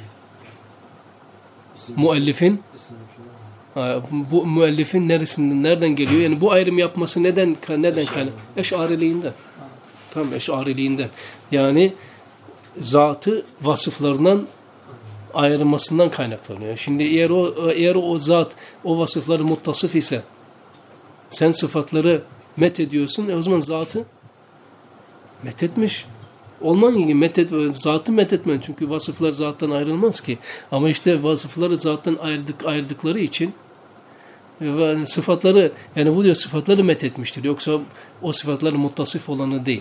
Speaker 1: Müellifin ha, bu müellifin neresinden nereden geliyor? Yani bu ayrım yapması neden neden kaynak? Eş'ariliğinden. Tam Eş'ariliğinden. Yani zatı vasıflarından ayrılmasından kaynaklanıyor. Şimdi eğer o eğer o zat o vasıfları muttasıf ise sen sıfatları met ediyorsun. E o zaman zatı met etmiş. Olman gibi met et, zatı met etmen. Çünkü vasıflar zattan ayrılmaz ki. Ama işte vasıfları zattan ayırdık, ayırdıkları için ve sıfatları yani bu diyor sıfatları met etmiştir. Yoksa o sıfatları muttasıf olanı değil.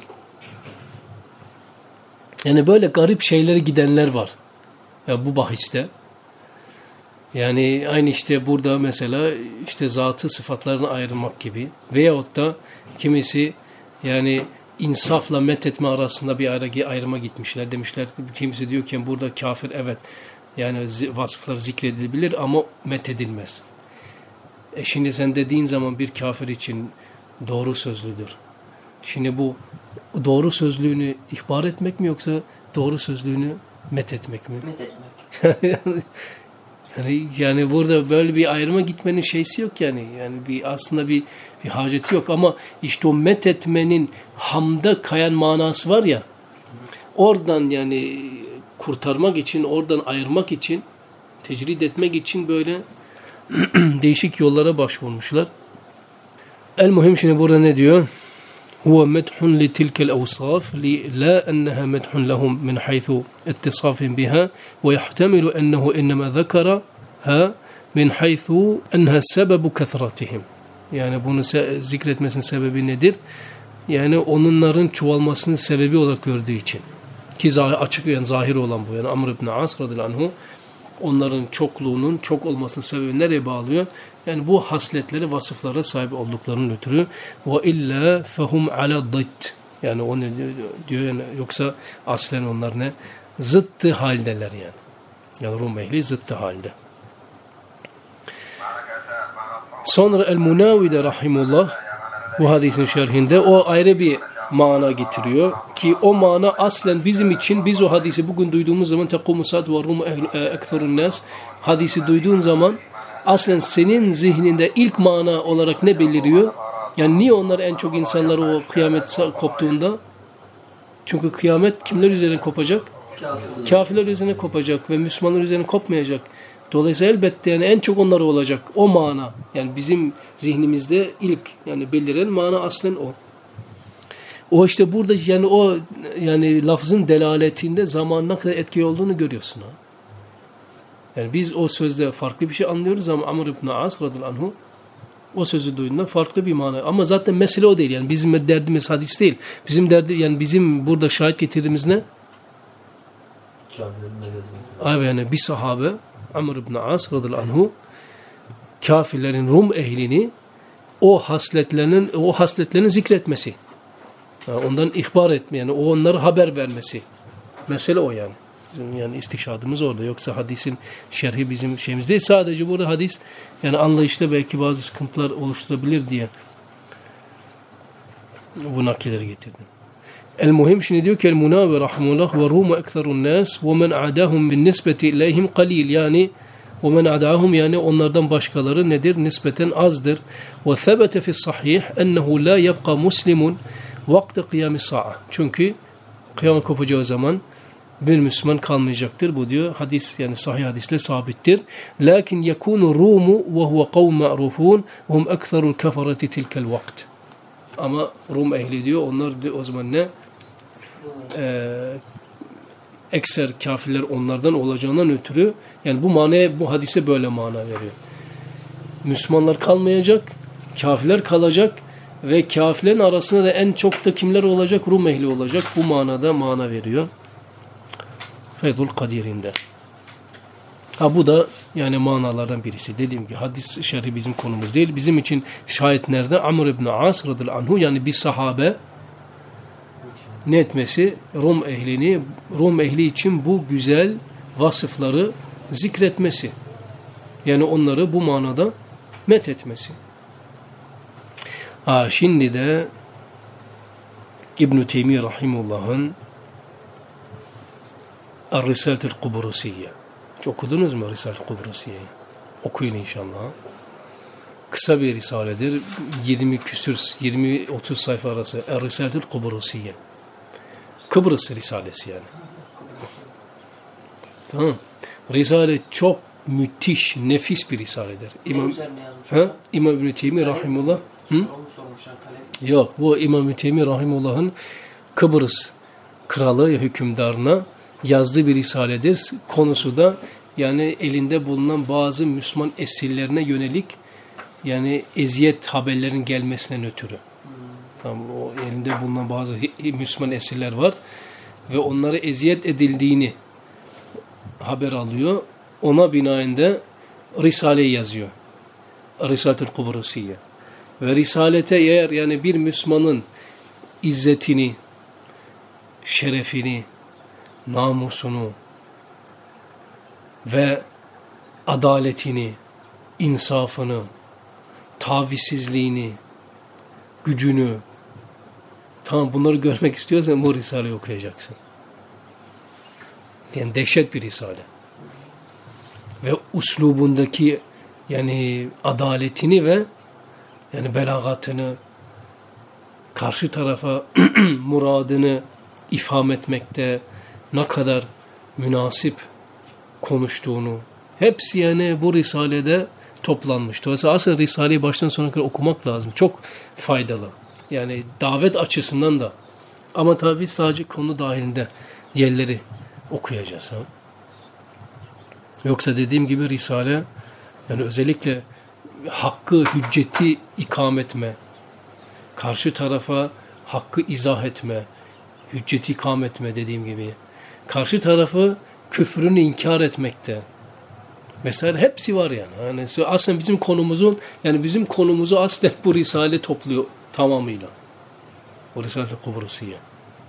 Speaker 1: Yani böyle garip şeyleri gidenler var. Ya bu bahiste. Yani aynı işte burada mesela işte zatı sıfatlarını ayırmak gibi veyahut da kimisi yani insafla methetme arasında bir ara ayrıma gitmişler. Demişler kimisi diyor ki burada kafir evet yani vasıflar zikredilebilir ama methedilmez. E şimdi sen dediğin zaman bir kafir için doğru sözlüdür. Şimdi bu doğru sözlüğünü ihbar etmek mi yoksa doğru sözlüğünü methetmek mi? Methetmek. yani yani burada böyle bir ayrıma gitmenin şeysi yok yani. Yani bir aslında bir bir haceti yok ama işte o methetmenin hamda kayan manası var ya. Oradan yani kurtarmak için, oradan ayırmak için, tecrid etmek için böyle değişik yollara başvurmuşlar. El muhim şimdi burada ne diyor? هو مدح لتلك الأوصاف لا أنها مدح لهم من حيث اتصاف بها ويحتمل أنه إنما ذكرها من حيث أنها سبب كثرتهم. Yani bunu zikretmesinin sebebi nedir? Yani onların çoğalmasının sebebi olarak gördüğü için. Ki açık yani zahir olan bu. Yani Amr ibn As radıyallahu anhu onların çokluğunun çok olmasının sebebi nereye bağlıyor? Yani bu hasletleri, vasıflara sahip olduklarının ötürü ve illa fehum ala dıt. Yani o ne diyor yani yoksa aslen onlar ne? Zıttı haldeler yani. Yani Rum ehli zıttı halde. Sonra El-Munavide rahimullah bu hadisin şerhinde o ayrı bir mana getiriyor ki o mana aslen bizim için biz o hadisi bugün duyduğumuz zaman tekumu saat ve rum ekserun nas hadisi duyduğun zaman aslen senin zihninde ilk mana olarak ne beliriyor? Yani niye onlar en çok insanları o kıyamet koptuğunda? Çünkü kıyamet kimler üzerine kopacak?
Speaker 3: Kafirler.
Speaker 1: Kafirler üzerine kopacak ve Müslümanlar üzerine kopmayacak. Dolayısıyla elbette yani en çok onları olacak. O mana. Yani bizim zihnimizde ilk yani beliren mana aslen o. O işte burada yani o yani lafzın delaletinde zaman ne kadar etki olduğunu görüyorsun ha. Yani biz o sözde farklı bir şey anlıyoruz ama Amr ibn As radıyallahu anhu o sözü duyduğunda farklı bir mana. Ama zaten mesele o değil. Yani bizim derdimiz hadis değil. Bizim derdi yani bizim burada şahit getirdiğimiz ne? Abi yani bir sahabe Amr ibn As radıyallahu anhu kafirlerin Rum ehlini o hasletlerinin o hasletlerini zikretmesi. Yani ondan ihbar etme yani o onlara haber vermesi. Mesele o yani. Bizim yani istişadımız orada. Yoksa hadisin şerhi bizim şeyimiz değil. Sadece burada hadis yani anlayışta belki bazı sıkıntılar oluşturabilir diye bu nakilleri getirdim. El-Muhim şimdi diyor ki El-Munavi rahimullah ve Rumu ekserun nas ve men a'dahum bin nisbeti ileyhim qalil yani ve men a'dahum yani onlardan başkaları nedir? Nispeten azdır. Ve thebete fi sahih ennehu la yabqa muslimun vakti kıyamis sa'a. Çünkü kıyamet kopacağı zaman bir Müslüman kalmayacaktır. Bu diyor hadis yani sahih hadisle sabittir. Lakin yekunu Rumu ve huve kavm ma'rufun ve hum ekserul kefereti tilkel vakt. Ama Rum ehli diyor onlar diyor, o zaman ne? Ee, ekser kafirler onlardan olacağından ötürü yani bu manaya bu hadise böyle mana veriyor. Müslümanlar kalmayacak, kafirler kalacak ve kafirlerin arasında da en çok da kimler olacak? Rum ehli olacak. Bu manada mana veriyor. Fethul Kadir'inde. Ha bu da yani manalardan birisi. Dediğim gibi hadis şerhi bizim konumuz değil. Bizim için şahit nerede? Amr ibn As radıyallahu anhu yani bir sahabe ne etmesi? Rum ehlini, Rum ehli için bu güzel vasıfları zikretmesi. Yani onları bu manada met etmesi. Ha şimdi de İbn-i Teymiye rahimullah'ın Er-Risale-ül Kubrusiyye. Hiç okudunuz mu Risale-ül Kubrusiyye'yi? Okuyun inşallah. Kısa bir risaledir. yirmi küsür, yirmi otuz sayfa arası. Er-Risale-ül Kubrusiyye. Kıbrıs Risalesi yani. Tamam. Risale çok müthiş, nefis bir risaledir. İmam, ha? İmam İbn-i Teymiye rahimullah. Hı? Yok, bu İmam-ı Teymiye rahimullah'ın Kıbrıs kralı hükümdarına yazdığı bir risaledir. Konusu da yani elinde bulunan bazı Müslüman esirlerine yönelik yani eziyet haberlerin gelmesinden ötürü. Hmm. Tamam, o elinde bulunan bazı Müslüman esirler var ve onlara eziyet edildiğini haber alıyor. Ona binaen de Risale'yi yazıyor. Risale-ül Kubrusiyye. Ve Risalete eğer yani bir Müslümanın izzetini, şerefini, namusunu ve adaletini, insafını, tavizsizliğini, gücünü, tamam bunları görmek istiyorsan bu Risale'yi okuyacaksın. Yani dehşet bir Risale. Ve uslubundaki yani adaletini ve yani belagatını, karşı tarafa muradını ifham etmekte ne kadar münasip konuştuğunu, hepsi yani bu Risale'de toplanmış. Dolayısıyla aslında Risale'yi baştan sona kadar okumak lazım. Çok faydalı. Yani davet açısından da. Ama tabii sadece konu dahilinde yerleri okuyacağız. Ha? Yoksa dediğim gibi Risale yani özellikle hakkı, hücceti ikame etme, karşı tarafa hakkı izah etme, hücceti ikame etme dediğim gibi, karşı tarafı küfrünü inkar etmekte. Mesela hepsi var yani. Yani aslında bizim konumuzun, yani bizim konumuzu aslen bu Risale topluyor tamamıyla. Bu Risale-ül Kubrusiyye.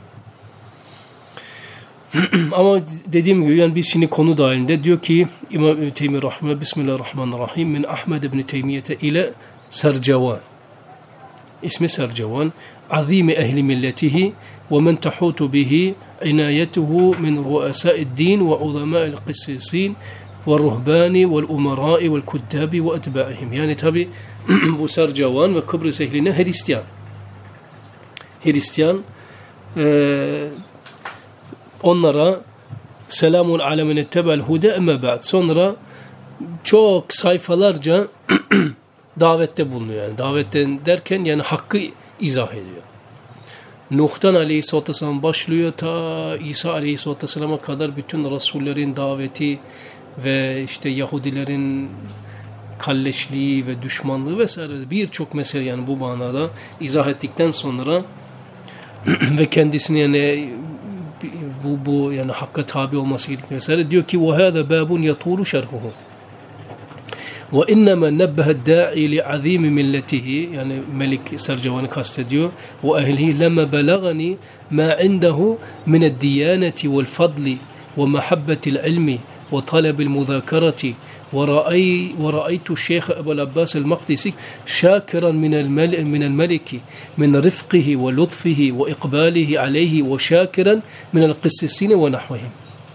Speaker 1: Ama dediğim gibi yani biz şimdi konu dahilinde diyor ki İmam İbn Teymiye rahimehullah Bismillahirrahmanirrahim min Ahmed ibn Teymiye ile Sercevan. İsmi Sercevan. عظيم أهل ملته ومن تحوط به عنايته من رؤساء الدين وعظماء القسيسين والرهبان والأمراء والكتاب وأتباعهم. Yani tabi bu Sarcavan ve Kıbrıs ehline Hristiyan. Hristiyan e, onlara selamun alemine tebel hude emme ba'd. Sonra çok sayfalarca davette bulunuyor. Yani davetten derken yani hakkı izah ediyor. Nuh'tan Aleyhisselatü Vesselam başlıyor ta İsa Aleyhisselatü Vesselam'a kadar bütün Resullerin daveti ve işte Yahudilerin kalleşliği ve düşmanlığı vesaire birçok mesele yani bu manada izah ettikten sonra ve kendisini yani bu bu yani hakka tabi olması gerektiği vesaire diyor ki ve hâzâ bâbun yatûlu şerhuhu ve innema nebbehed dâ'i li'azîmi milletihi yani Melik Sercavan'ı kastediyor ve ehlihi lemme belagani ma indehu mined diyaneti vel fadli ve mehabbetil ilmi ve talebil muzakerati ورأي ورأيت الشيخ أبو العباس المقدسي شاكرا من الملك من الملك من رفقه ولطفه وإقباله عليه وشاكرا من القسيسين ونحوهم.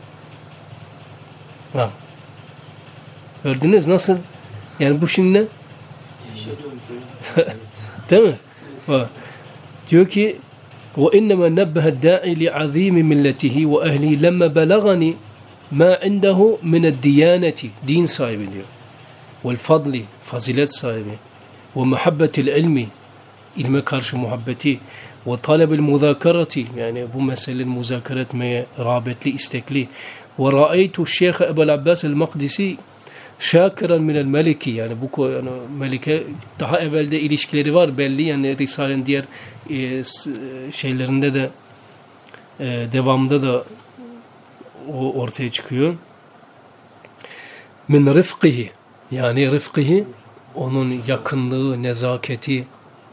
Speaker 1: Ha. Gördünüz nasıl? Yani bu şimdi ne? Değil mi? Ha. Diyor ki وإنما نبه الداعي لعظيم ملته وأهله لما بلغني ma indehu min ed-diyaneti din sahibi diyor. Vel fadli fazilet sahibi. Ve muhabbetil ilmi ilme karşı muhabbeti ve talebil muzakerati yani bu meselenin muzakere etmeye rağbetli, istekli. Ve ra'aytu Şeyh Ebu'l Abbas el-Makdisi şakiran minel meliki yani bu yani melike daha evvelde ilişkileri var belli yani Risale'nin diğer e, şeylerinde de e, devamında da o ortaya çıkıyor. Min rıfkıhi yani rıfkıhi onun yakınlığı, nezaketi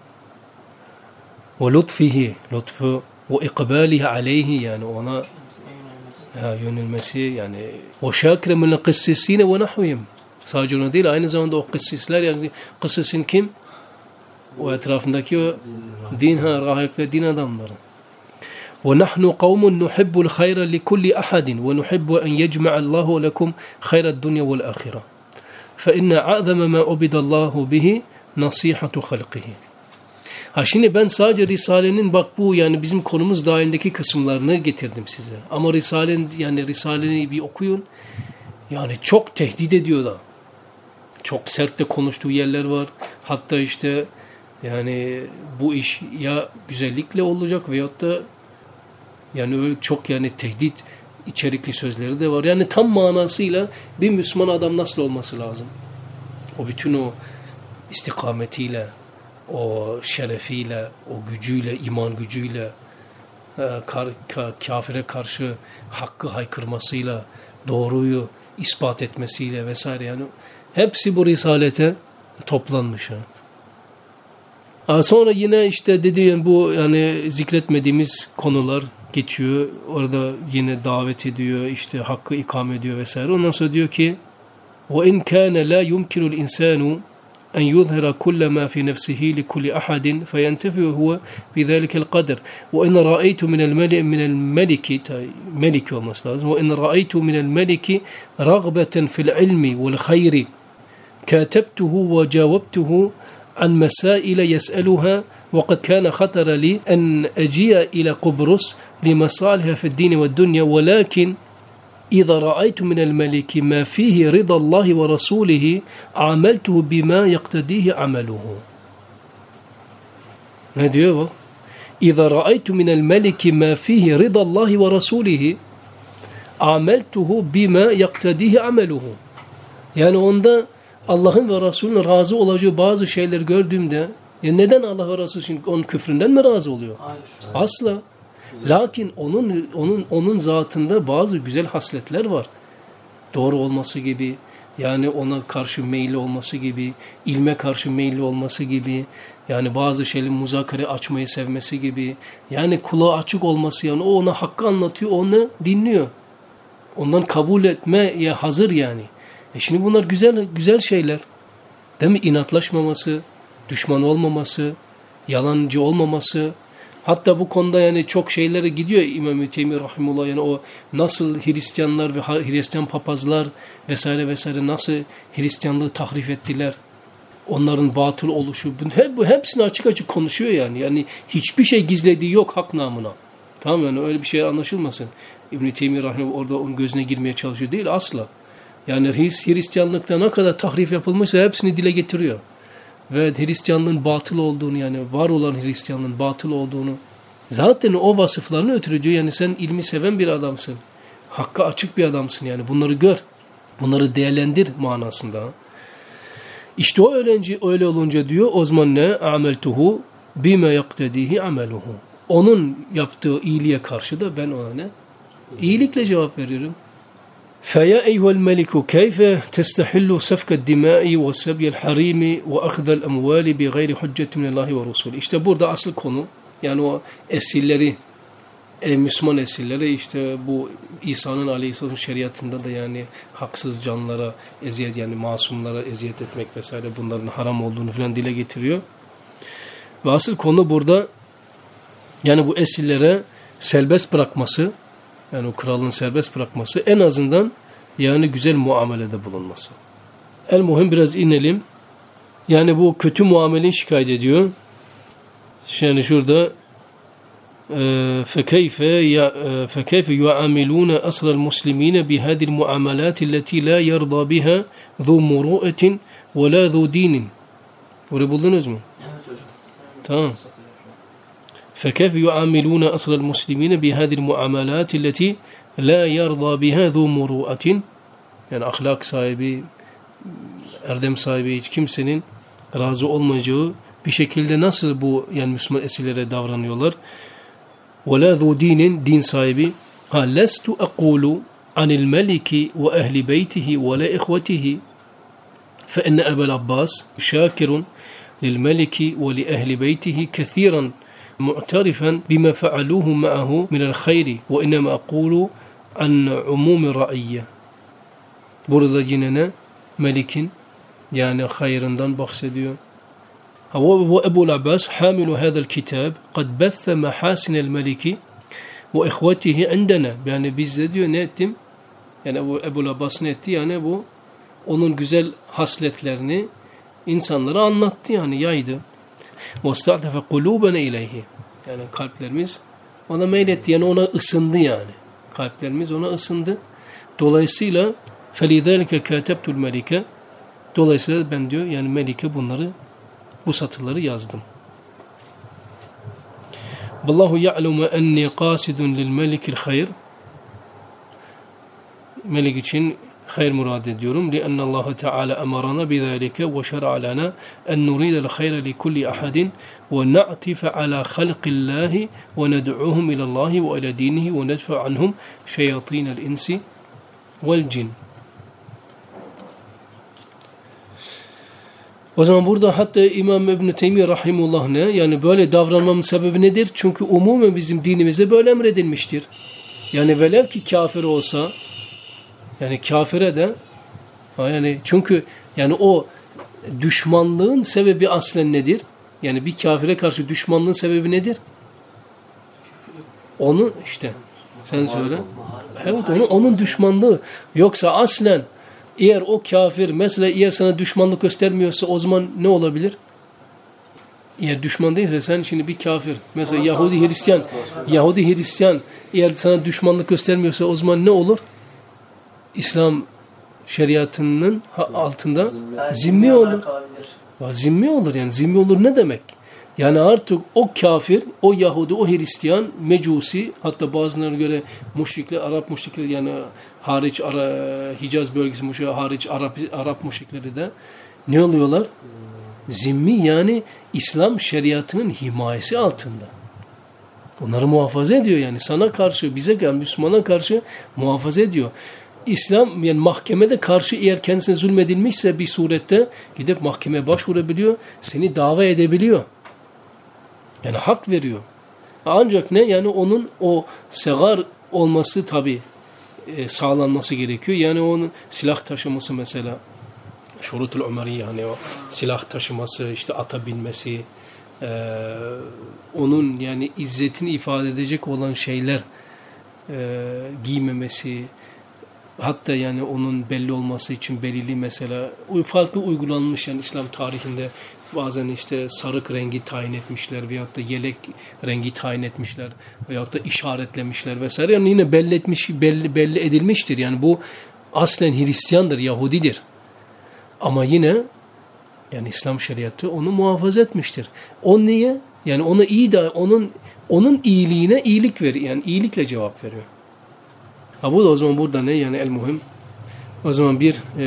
Speaker 1: ve lütfihi lütfu ve ikbalihi aleyhi yani ona ya, yönelmesi yani ve şakire min kıssisine ve nahvihim sadece ona değil aynı zamanda o kıssisler yani kıssisin kim? O etrafındaki o din ha rahipler din adamları. ونحن قوم نحب الخير لكل أحد ونحب أن يجمع الله لكم خير الدنيا والآخرة فإن أعظم ما عبد الله به نصيحة خلقه. Ha şimdi ben sadece Risale'nin bak bu yani bizim konumuz dahilindeki kısımlarını getirdim size. Ama Risale'nin yani Risale'ni bir okuyun. Yani çok tehdit ediyor da. Çok sert de konuştuğu yerler var. Hatta işte yani bu iş ya güzellikle olacak veyahut da yani öyle çok yani tehdit içerikli sözleri de var. Yani tam manasıyla bir Müslüman adam nasıl olması lazım? O bütün o istikametiyle, o şerefiyle, o gücüyle, iman gücüyle, kar, ka, kafire karşı hakkı haykırmasıyla, doğruyu ispat etmesiyle vesaire yani hepsi bu risalete toplanmış. Ha. Ha, sonra yine işte dediğim bu yani zikretmediğimiz konular geçiyor. Orada yine davet ediyor, işte hakkı ikame ediyor vesaire. Ondan sonra diyor ki وَاِنْ كَانَ لَا يُمْكِنُ الْاِنْسَانُ أن يظهر كل ما في نفسه لكل أحد فينتفع هو بذلك القدر وإن رأيت من الملك من الملك ملك ومسلازم وإن رأيت من الملك رغبة في العلم والخير كاتبته وجاوبته عن مسائل يسألها وقد كان خطر لي أن أجيء إلى قبرص لمصالح في الدين والدنيا ولكن إذا رأيت من الملك ما فيه رضا الله ورسوله عملته بما يقتديه عمله. Ne diyor bu? إذا رأيت من الملك ما فيه رضا الله ورسوله عملته بما يقتديه عمله. Yani onda Allah'ın ve Resulünün razı olacağı bazı şeyler gördüğümde ya neden Allah ve Resulü için onun küfründen mi razı oluyor? Hayır. Asla. Lakin onun onun onun zatında bazı güzel hasletler var. Doğru olması gibi, yani ona karşı meyilli olması gibi, ilme karşı meyilli olması gibi, yani bazı şeyleri muzakere açmayı sevmesi gibi, yani kulağı açık olması, yani o ona hakkı anlatıyor, onu dinliyor. Ondan kabul etmeye hazır yani. E şimdi bunlar güzel güzel şeyler. Değil mi? İnatlaşmaması, düşman olmaması, yalancı olmaması, Hatta bu konuda yani çok şeylere gidiyor İmam-ı Teymiye rahimullah, yani o nasıl Hristiyanlar ve Hristiyan papazlar vesaire vesaire nasıl Hristiyanlığı tahrif ettiler. Onların batıl oluşu, bu hepsini açık açık konuşuyor yani. Yani hiçbir şey gizlediği yok hak namına. Tamam, yani öyle bir şey anlaşılmasın. İbn-i Teymiye rahimullah orada onun gözüne girmeye çalışıyor değil asla. Yani Hristiyanlıkta ne kadar tahrif yapılmışsa hepsini dile getiriyor. Ve Hristiyanlığın batıl olduğunu, yani var olan Hristiyanlığın batıl olduğunu zaten o vasıflarını ötürü diyor. Yani sen ilmi seven bir adamsın. Hakka açık bir adamsın yani. Bunları gör. Bunları değerlendir manasında. İşte o öğrenci öyle olunca diyor o zaman ne? Ameltuhu bime yaktedihi ameluhu. Onun yaptığı iyiliğe karşı da ben ona ne? İyilikle cevap veriyorum. فَيَا اَيْهُ الْمَلِكُ كَيْفَ تَسْتَحِلُّ سَفْكَ الدِّمَاءِ وَسَبْيَ الْحَرِيمِ وَأَخْذَ الْأَمْوَالِ بِغَيْرِ حُجَّةٍ مِنَ اللّٰهِ وَرُسُولِ. İşte burada asıl konu, yani o esirleri, e, Müslüman esirleri, işte bu İsa'nın aleyhisselam şeriatında da yani haksız canlara eziyet, yani masumlara eziyet etmek vesaire bunların haram olduğunu falan dile getiriyor. Ve asıl konu burada yani bu esirlere serbest bırakması, yani o kralın serbest bırakması, en azından yani güzel muamelede bulunması. El muhim biraz inelim. Yani bu kötü muameleyi şikayet ediyor. Yani şurada فَكَيْفَ فَكَيْفَ يُعَامِلُونَ أَصْلَ الْمُسْلِمِينَ بِهَذِي الْمُعَامَلَاتِ الَّتِي لَا يَرْضَى بِهَا ذُو مُرُؤَةٍ وَلَا ذُو دِينٍ. Burayı buldunuz mu?
Speaker 3: Evet hocam.
Speaker 1: Tamam. فَكَيْفَ يُعَامِلُونَ أَصْلَ الْمُسْلِمِينَ بِهَذِي الْمُعَامَلَاتِ الَّتِي لَا يَرْضَى بِهَا ذُو مُرُؤَةٍ. Yani ahlak sahibi, erdem sahibi hiç kimsenin razı olmayacağı bir şekilde nasıl bu yani Müslüman esirlere davranıyorlar? وَلَا ذُو دِينٍ, din sahibi. Ha لَسْتُ أَقُولُ عَنِ الْمَلِكِ وَأَهْلِ بَيْتِهِ وَلَا إِخْوَتِهِ فَإِنَّ أَبَا الْعَبَّاسِ شَاكِرٌ لِلْمَلِكِ وَلِأَهْلِ بَيْتِهِ كَثِيرًا مُعْتَرِفًا بِمَا فَعَلُوهُ مَعَهُ مِنَ الْخَيْرِ وَإِنَّمَا أَقُولُ عَنْ عُمُومِ رَأِيَّةِ. Burada yine ne? Melik'in yani hayrından bahsediyor. وأبو العباس حامل هذا الكتاب قد بث محاسن الملك وإخوته عندنا. Yani biz de diyor ne ettim? Yani Ebu, Ebu Abbas ne etti? Yani bu onun güzel hasletlerini insanlara anlattı, yani yaydı. وَاسْتَعْتَفَ قُلُوبَنَا إِلَيْهِ. Yani kalplerimiz ona meyletti, yani ona ısındı yani. Kalplerimiz ona ısındı. Dolayısıyla فَلِذَٰلِكَ كَاتَبْتُ الْمَلِكَ. Dolayısıyla ben diyor yani Melik'e bunları, bu satırları yazdım. Vallahu ya'lemu enni qasidun lil melikil hayr. Melik için hayır murad ediyorum. Lianna Allah Teala emarana bizalika ve şer'a lana en nurida'l hayra li kulli ahadin ve na'tifa ala halqillahi ve ned'uhum ila Allah ve ila dinihi ve nedfa anhum şeyatin'el insi vel cin. O zaman burada hatta İmam İbn Teymiye rahimullah ne? Yani böyle davranmamın sebebi nedir? Çünkü umumen bizim dinimize böyle emredilmiştir. Yani velev ki kafir olsa, yani kafire de yani çünkü yani o düşmanlığın sebebi aslen nedir? Yani bir kafire karşı düşmanlığın sebebi nedir? Onun işte sen söyle. Evet, onun onun düşmanlığı. Yoksa aslen eğer o kafir mesela eğer sana düşmanlık göstermiyorsa o zaman ne olabilir? Eğer düşman değilse sen şimdi bir kafir mesela Yahudi Hristiyan Yahudi Hristiyan eğer sana düşmanlık göstermiyorsa o zaman ne olur? İslam şeriatının altında zimmi olur. Zimmi olur, yani zimmi olur ne demek? Yani artık o kafir, o Yahudi, o Hristiyan, Mecusi, hatta bazılarına göre müşrikler, Arap müşrikleri yani hariç Ara, Hicaz bölgesi müşrikleri, hariç Arap, Arap müşrikleri de ne oluyorlar? Zimmi, yani İslam şeriatının himayesi altında. Onları muhafaza ediyor, yani sana karşı, bize yani Müslümana karşı muhafaza ediyor. İslam yani mahkemede karşı eğer kendisine zulmedilmişse bir surette gidip mahkemeye başvurabiliyor, seni dava edebiliyor. Yani hak veriyor. Ancak ne? Yani onun o segar olması tabi e, sağlanması gerekiyor. Yani onun silah taşıması mesela şurutul umari, yani o silah taşıması, işte ata binmesi, e, onun yani izzetini ifade edecek olan şeyler e, giymemesi, hatta yani onun belli olması için belirli mesela farklı uygulanmış yani İslam tarihinde bazen işte sarık rengi tayin etmişler veyahut da yelek rengi tayin etmişler veyahut da işaretlemişler vesaire. Yani yine belli etmiş, belli, belli edilmiştir. Yani bu aslen Hristiyandır, Yahudidir. Ama yine yani İslam şeriatı onu muhafaza etmiştir. O niye? Yani ona iyi da onun onun iyiliğine iyilik veriyor. Yani iyilikle cevap veriyor. Ha bu da o zaman burada ne? Yani el muhim. O zaman bir e,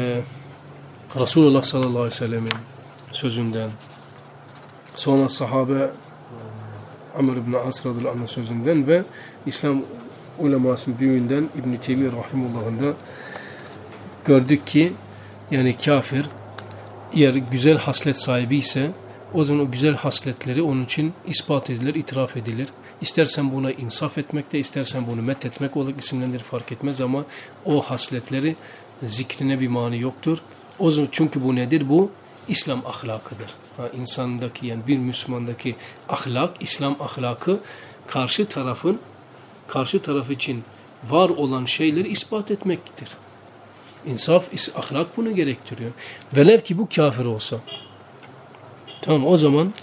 Speaker 1: Resulullah sallallahu aleyhi ve sellem'in sözünden, sonra sahabe Amr ibn As radıyallahu anh'ın sözünden ve İslam ulemasının büyüğünden İbn-i Teymiye rahimullah'ın da gördük ki yani kafir eğer güzel haslet sahibi ise o zaman o güzel hasletleri onun için ispat edilir, itiraf edilir. İstersen buna insaf etmekte, istersen bunu methetmek olarak isimlendirir fark etmez ama o hasletleri zikrine bir mani yoktur. O zaman çünkü bu nedir? Bu İslam ahlakıdır. Ha, insandaki yani bir Müslümandaki ahlak, İslam ahlakı karşı tarafın karşı taraf için var olan şeyleri ispat etmektir. İnsaf, ahlak bunu gerektiriyor. Velev ki bu kafir olsa. Tamam o zaman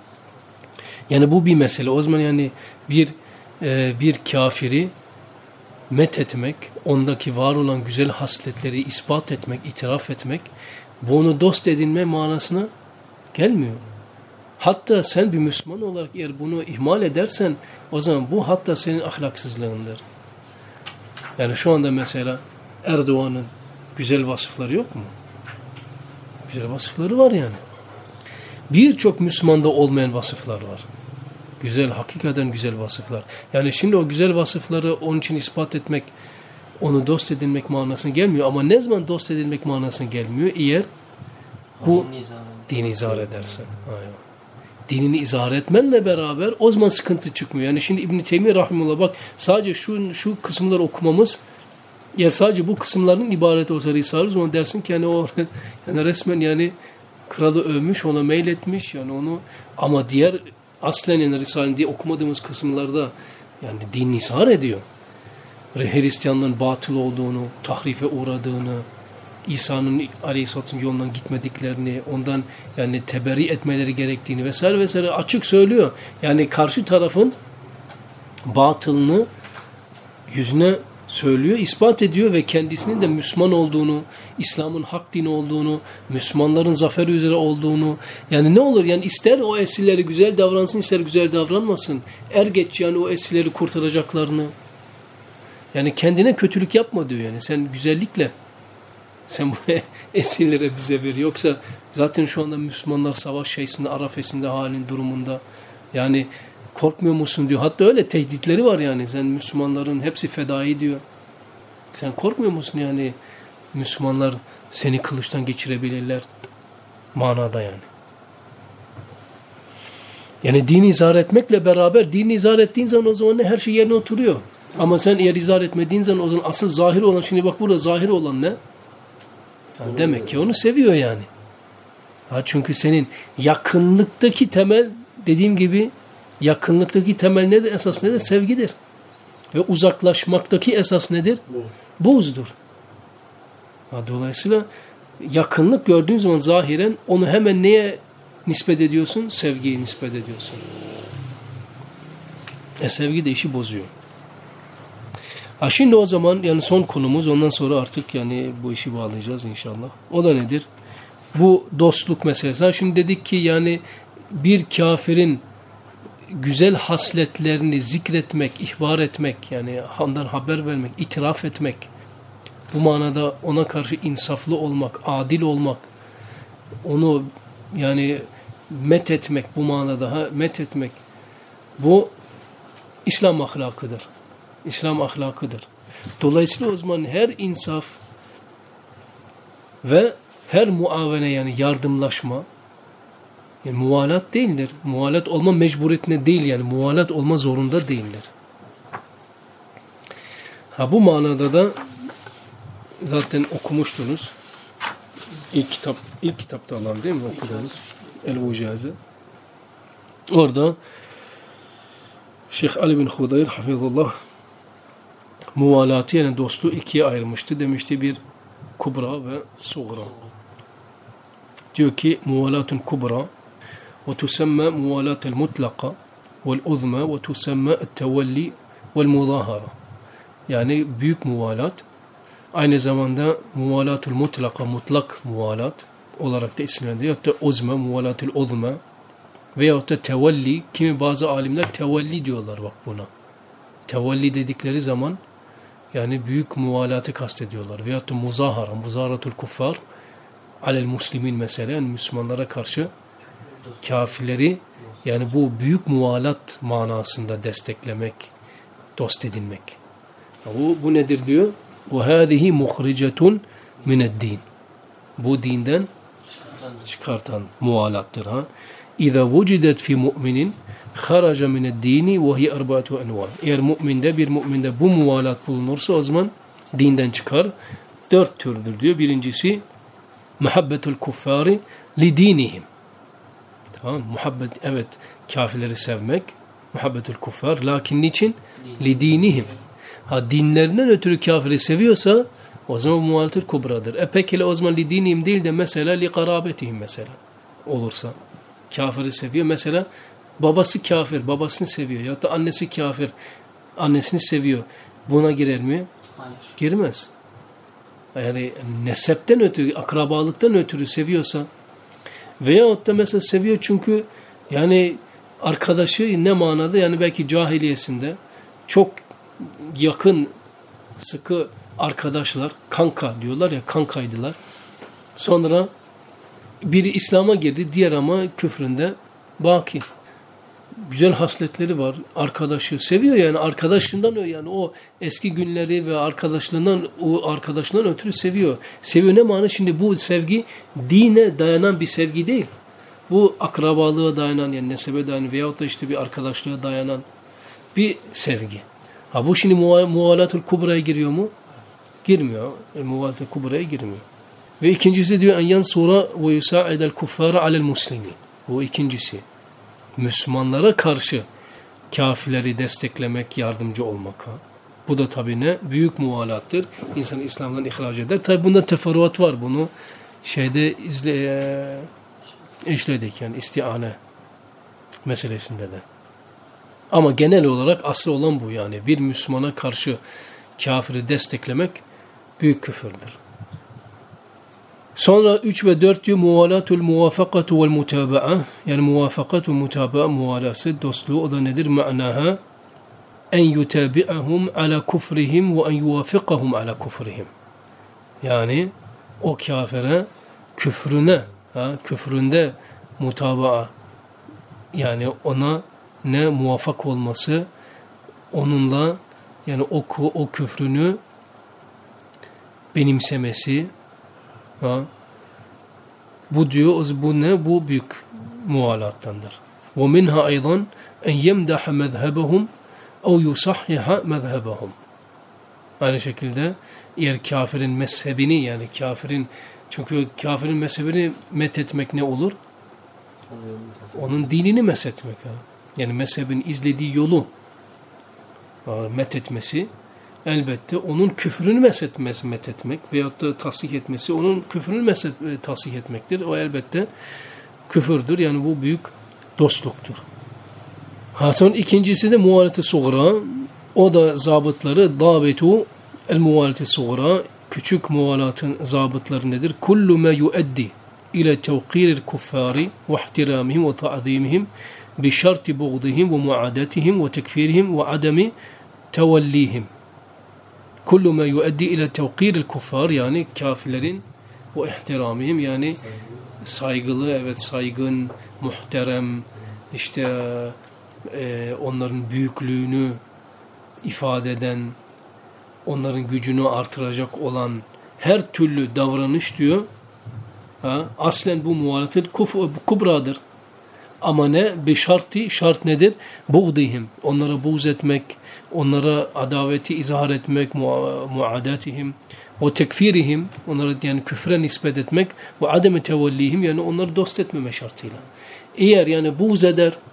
Speaker 1: yani bu bir mesele. O zaman yani bir e, bir kafiri methetmek, ondaki var olan güzel hasletleri ispat etmek, itiraf etmek, bu onu dost edinme manasına gelmiyor. Hatta sen bir Müslüman olarak eğer bunu ihmal edersen o zaman bu hatta senin ahlaksızlığındır. Yani şu anda mesela Erdoğan'ın güzel vasıfları yok mu? Güzel vasıfları var yani. Birçok Müslümanda olmayan vasıflar var. Güzel, hakikaten güzel vasıflar. Yani şimdi o güzel vasıfları onun için ispat etmek, onu dost edinmek manasına gelmiyor. Ama ne zaman dost edinmek manasına gelmiyor? Eğer bu dini izah edersen. Aynen. Dinini izah etmenle beraber o zaman sıkıntı çıkmıyor. Yani şimdi İbn-i Teymiye rahimullah bak sadece şu şu kısımları okumamız ya sadece bu kısımların ibaret olsa Risale o zaman dersin ki yani o yani resmen yani kralı övmüş, ona meyletmiş yani onu ama diğer aslen yani Risale diye okumadığımız kısımlarda yani dinini izah ediyor. Hristiyanlığın batıl olduğunu, tahrife uğradığını, İsa'nın aleyhisselatü yolundan gitmediklerini, ondan yani teberri etmeleri gerektiğini vesaire vesaire açık söylüyor. Yani karşı tarafın batılını yüzüne söylüyor, ispat ediyor ve kendisinin de Müslüman olduğunu, İslam'ın hak dini olduğunu, Müslümanların zaferi üzere olduğunu, yani ne olur yani ister o esirleri güzel davransın, ister güzel davranmasın, er geç yani o esirleri kurtaracaklarını, yani kendine kötülük yapma diyor yani sen güzellikle sen bu esirlere bize ver. Yoksa zaten şu anda Müslümanlar savaş şeysinde, arafesinde halin durumunda. Yani korkmuyor musun diyor. Hatta öyle tehditleri var yani. Sen Müslümanların hepsi fedai diyor. Sen korkmuyor musun yani Müslümanlar seni kılıçtan geçirebilirler. Manada yani. Yani dini izah etmekle beraber dini izah ettiğin zaman o zaman ne her şey yerine oturuyor. Ama sen eğer izah etmediğin zaman o zaman asıl zahir olan, şimdi bak burada zahir olan ne? Yani demek ki onu seviyor yani. Ha çünkü senin yakınlıktaki temel dediğim gibi yakınlıktaki temel nedir? Esas nedir? Sevgidir. Ve uzaklaşmaktaki esas nedir? Buğzdur. Ha, dolayısıyla yakınlık gördüğün zaman zahiren onu hemen neye nispet ediyorsun? Sevgiye nispet ediyorsun. E sevgi de işi bozuyor. Ha şimdi o zaman yani son konumuz ondan sonra artık yani bu işi bağlayacağız inşallah. O da nedir? Bu dostluk meselesi. Ha şimdi dedik ki yani bir kafirin güzel hasletlerini zikretmek, ihbar etmek yani ondan haber vermek, itiraf etmek bu manada ona karşı insaflı olmak, adil olmak onu yani met etmek bu manada ha met etmek bu İslam ahlakıdır. İslam ahlakıdır. Dolayısıyla o zaman her insaf ve her muavene yani yardımlaşma yani muvalat değildir. Muvalat olma mecburiyetine değil yani muvalat olma zorunda değildir. Ha bu manada da zaten okumuştunuz. İlk kitap ilk kitapta alan değil mi okudunuz? El-Vucaze. Orada Şeyh Ali bin Hudayr hafizullah muvalatı yani dostluğu ikiye ayırmıştı. Demişti bir kubra ve sugra. Diyor ki muvalatun kubra ve tusemma muvalatel mutlaka vel uzma ve tusemma tevelli vel muzahara. Yani büyük muvalat aynı zamanda muvalatul mutlaka mutlak muvalat olarak da isimlendiriyor. Hatta uzma muvalatul uzma veyahut da tevelli, kimi bazı alimler tevelli diyorlar bak buna. Tevelli dedikleri zaman yani büyük muvalatı kastediyorlar. Veyahut da muzahara, muzaharatul kuffar alel muslimin mesela, yani Müslümanlara karşı kafirleri yani bu büyük muvalat manasında desteklemek, dost edinmek. Bu, bu nedir diyor? وَهَذِهِ مُخْرِجَةٌ مِنَ الدِّينِ Bu dinden çıkartan muvalattır. Ha? اِذَا وُجِدَتْ فِي مُؤْمِنٍ خَرَجَ مِنَ الدِّينِ وَهِيَ اَرْبَعَةُ اَنْوَانٍ Eğer müminde bir müminde bu muvalat bulunursa o zaman dinden çıkar. Dört türdür diyor. Birincisi muhabbetul kuffari li dinihim. Tamam, muhabbet evet kafirleri sevmek, muhabbetul kuffar, lakin niçin? Li dinihim. Ha dinlerinden ötürü kafiri seviyorsa o zaman muvalatül kubradır. E peki o zaman li dinihim değil de mesela li karabetihim mesela olursa. Kafiri seviyor. Mesela babası kafir, babasını seviyor. Ya da annesi kafir, annesini seviyor. Buna girer mi?
Speaker 3: Hayır.
Speaker 1: Girmez. Yani nesepten ötürü, akrabalıktan ötürü seviyorsa veyahut da mesela seviyor çünkü yani arkadaşı ne manada, yani belki cahiliyesinde çok yakın, sıkı arkadaşlar, kanka diyorlar ya, kankaydılar. Sonra biri İslam'a girdi, diğer ama küfründe baki. Güzel hasletleri var. Arkadaşı seviyor yani, arkadaşından yani o eski günleri ve arkadaşlığından o arkadaşlığından ötürü seviyor. Seviyor ne mana? Şimdi bu sevgi dine dayanan bir sevgi değil. Bu akrabalığa dayanan, yani nesebe dayanan veyahut da işte bir arkadaşlığa dayanan bir sevgi. Ha bu şimdi muvalatul kubra'ya giriyor mu? Girmiyor. Muvalatul kubra'ya girmiyor. Ve ikincisi diyor en yansura ve yusa'idel kuffara alel muslimin. Bu ikincisi. Müslümanlara karşı kafirleri desteklemek, yardımcı olmak. Ha. Bu da tabii ne? Büyük muvalattır. İnsanı İslam'dan ihraç eder. Tabii bunda teferruat var. Bunu şeyde izle, işledik yani istiane meselesinde de. Ama genel olarak asıl olan bu yani. Bir Müslümana karşı kafiri desteklemek büyük küfürdür. Sonra üç ve dört diyor muvalatul muvafakatu vel mutaba'a, yani muvafakat ve mutaba'a muvalası, dostluğu, o da nedir? Ma'naha en yutabi'ahum ala kufrihim ve en yuvafikahum ala kufrihim. Yani o kafire küfrüne, ha, küfründe mutaba'a, yani ona ne muvafak olması, onunla yani o, o küfrünü benimsemesi. Ha. Bu diyor, bu ne? Bu büyük muvalattandır. وَمِنْهَا أَيْضًا اَنْ يَمْدَحَ مَذْهَبَهُمْ اَوْ يُصَحِّحَ مَذْهَبَهُمْ Aynı şekilde eğer kafirin mezhebini, yani kafirin, çünkü kafirin mezhebini methetmek ne olur? Onun dinini methetmek. Ha. Yani mezhebin izlediği yolu methetmesi, elbette onun küfrünü meshetmesi, methetmek veyahut da tasih etmesi, onun küfrünü meshet, tasih etmektir. O elbette küfürdür. Yani bu büyük dostluktur. Ha, son ikincisi de muvalete suğra. O da zabıtları davetu el muvalete suğra. Küçük muvalatın zabıtları nedir? Kullu ma yuaddi ila tevqiril kuffari ve ihtiramihim ve ta'zimihim bi şarti buğdihim ve muadatihim ve tekfirihim ve ademi tevellihim. Kullu ma yuaddi ila tevqiril kuffar, yani kafirlerin ve ihtiramihim, yani saygılı, evet saygın, muhterem, işte e, onların büyüklüğünü ifade eden, onların gücünü artıracak olan her türlü davranış diyor. Ha, aslen bu muvalatı kubradır. Ama ne? Bir şartı, şart nedir? Buğdihim. Onlara buğz etmek, onlara adaveti izhar etmek, muadatihim ve tekfirihim, onlara yani küfre nispet etmek ve ademe tevellihim, yani onları dost etmeme şartıyla. Eğer yani buğz eder,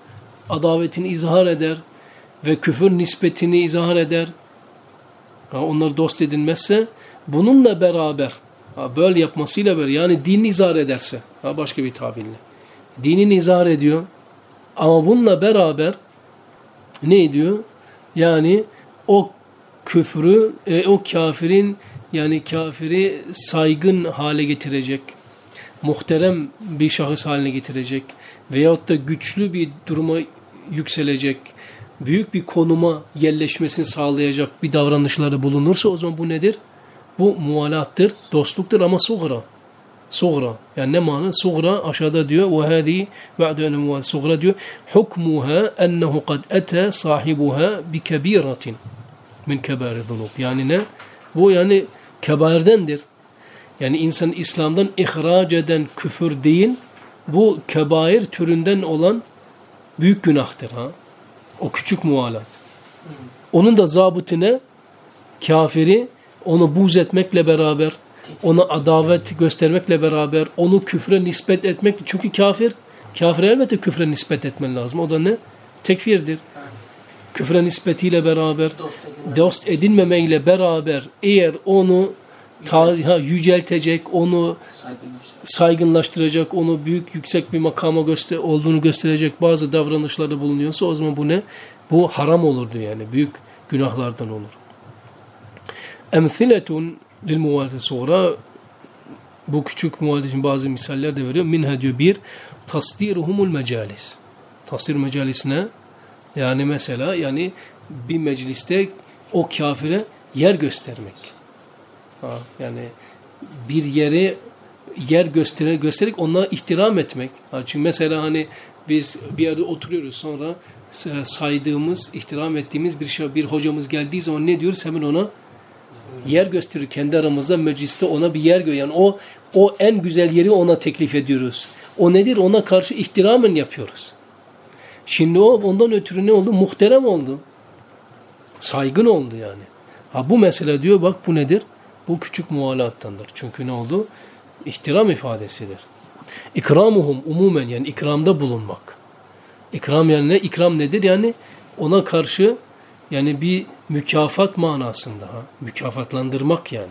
Speaker 1: adavetini izhar eder ve küfür nispetini izhar eder. Ha, onlar dost edinmezse bununla beraber ha, böyle yapmasıyla beraber yani dinini izhar ederse ha, başka bir tabirle dinini izhar ediyor ama bununla beraber ne ediyor? Yani o küfrü, e, o kafirin yani kafiri saygın hale getirecek, muhterem bir şahıs haline getirecek veyahut da güçlü bir duruma yükselecek, büyük bir konuma yerleşmesini sağlayacak bir davranışlarda bulunursa o zaman bu nedir? Bu muvalattır, dostluktur ama suğra. Suğra. Yani ne mana? Suğra aşağıda diyor وَهَذِي بَعْدُ أَنَ مُوَالِ Suğra diyor حُكْمُهَا أَنَّهُ قَدْ أَتَى صَاحِبُهَا بِكَب۪يرَةٍ min kebâri zulûb. Yani ne? Bu yani kebairdendir. Yani insan İslam'dan ihraç eden küfür değil, bu kebair türünden olan büyük günahtır. Ha? O küçük muvalat. Onun da zabıtine kafiri onu buz etmekle beraber, ona adavet göstermekle beraber, onu küfre nispet etmek. Çünkü kafir, kafire elbette küfre nispet etmen lazım. O da ne? Tekfirdir. Küfre nispetiyle beraber, dost, edinmeme. dost edinmemeyle beraber eğer onu ta, ha, yüceltecek, onu saygınlaştıracak, onu büyük yüksek bir makama göster olduğunu gösterecek bazı davranışlarda bulunuyorsa o zaman bu ne? Bu haram olurdu yani. Büyük günahlardan olur. Emthiletun lil muvalete sonra bu küçük muvalete için bazı misaller de veriyor. Minha diyor bir tasdiruhumul mecalis. Tasdir mecalisine yani mesela yani bir mecliste o kafire yer göstermek. Ha, yani bir yere yer göstere, göstererek ona ihtiram etmek. Ha, çünkü mesela hani biz bir yerde oturuyoruz sonra saydığımız, ihtiram ettiğimiz bir şey, bir hocamız geldiği zaman ne diyoruz? Hemen ona yer gösterir. Kendi aramızda mecliste ona bir yer göster. Yani o o en güzel yeri ona teklif ediyoruz. O nedir? Ona karşı ihtiramen yapıyoruz. Şimdi o ondan ötürü ne oldu? Muhterem oldu. Saygın oldu yani. Ha bu mesele diyor bak bu nedir? Bu küçük muvalattandır. Çünkü ne oldu? İhtiram ifadesidir. İkramuhum umumen yani ikramda bulunmak. İkram yani ne? İkram nedir? Yani ona karşı yani bir mükafat manasında. Ha? Mükafatlandırmak yani.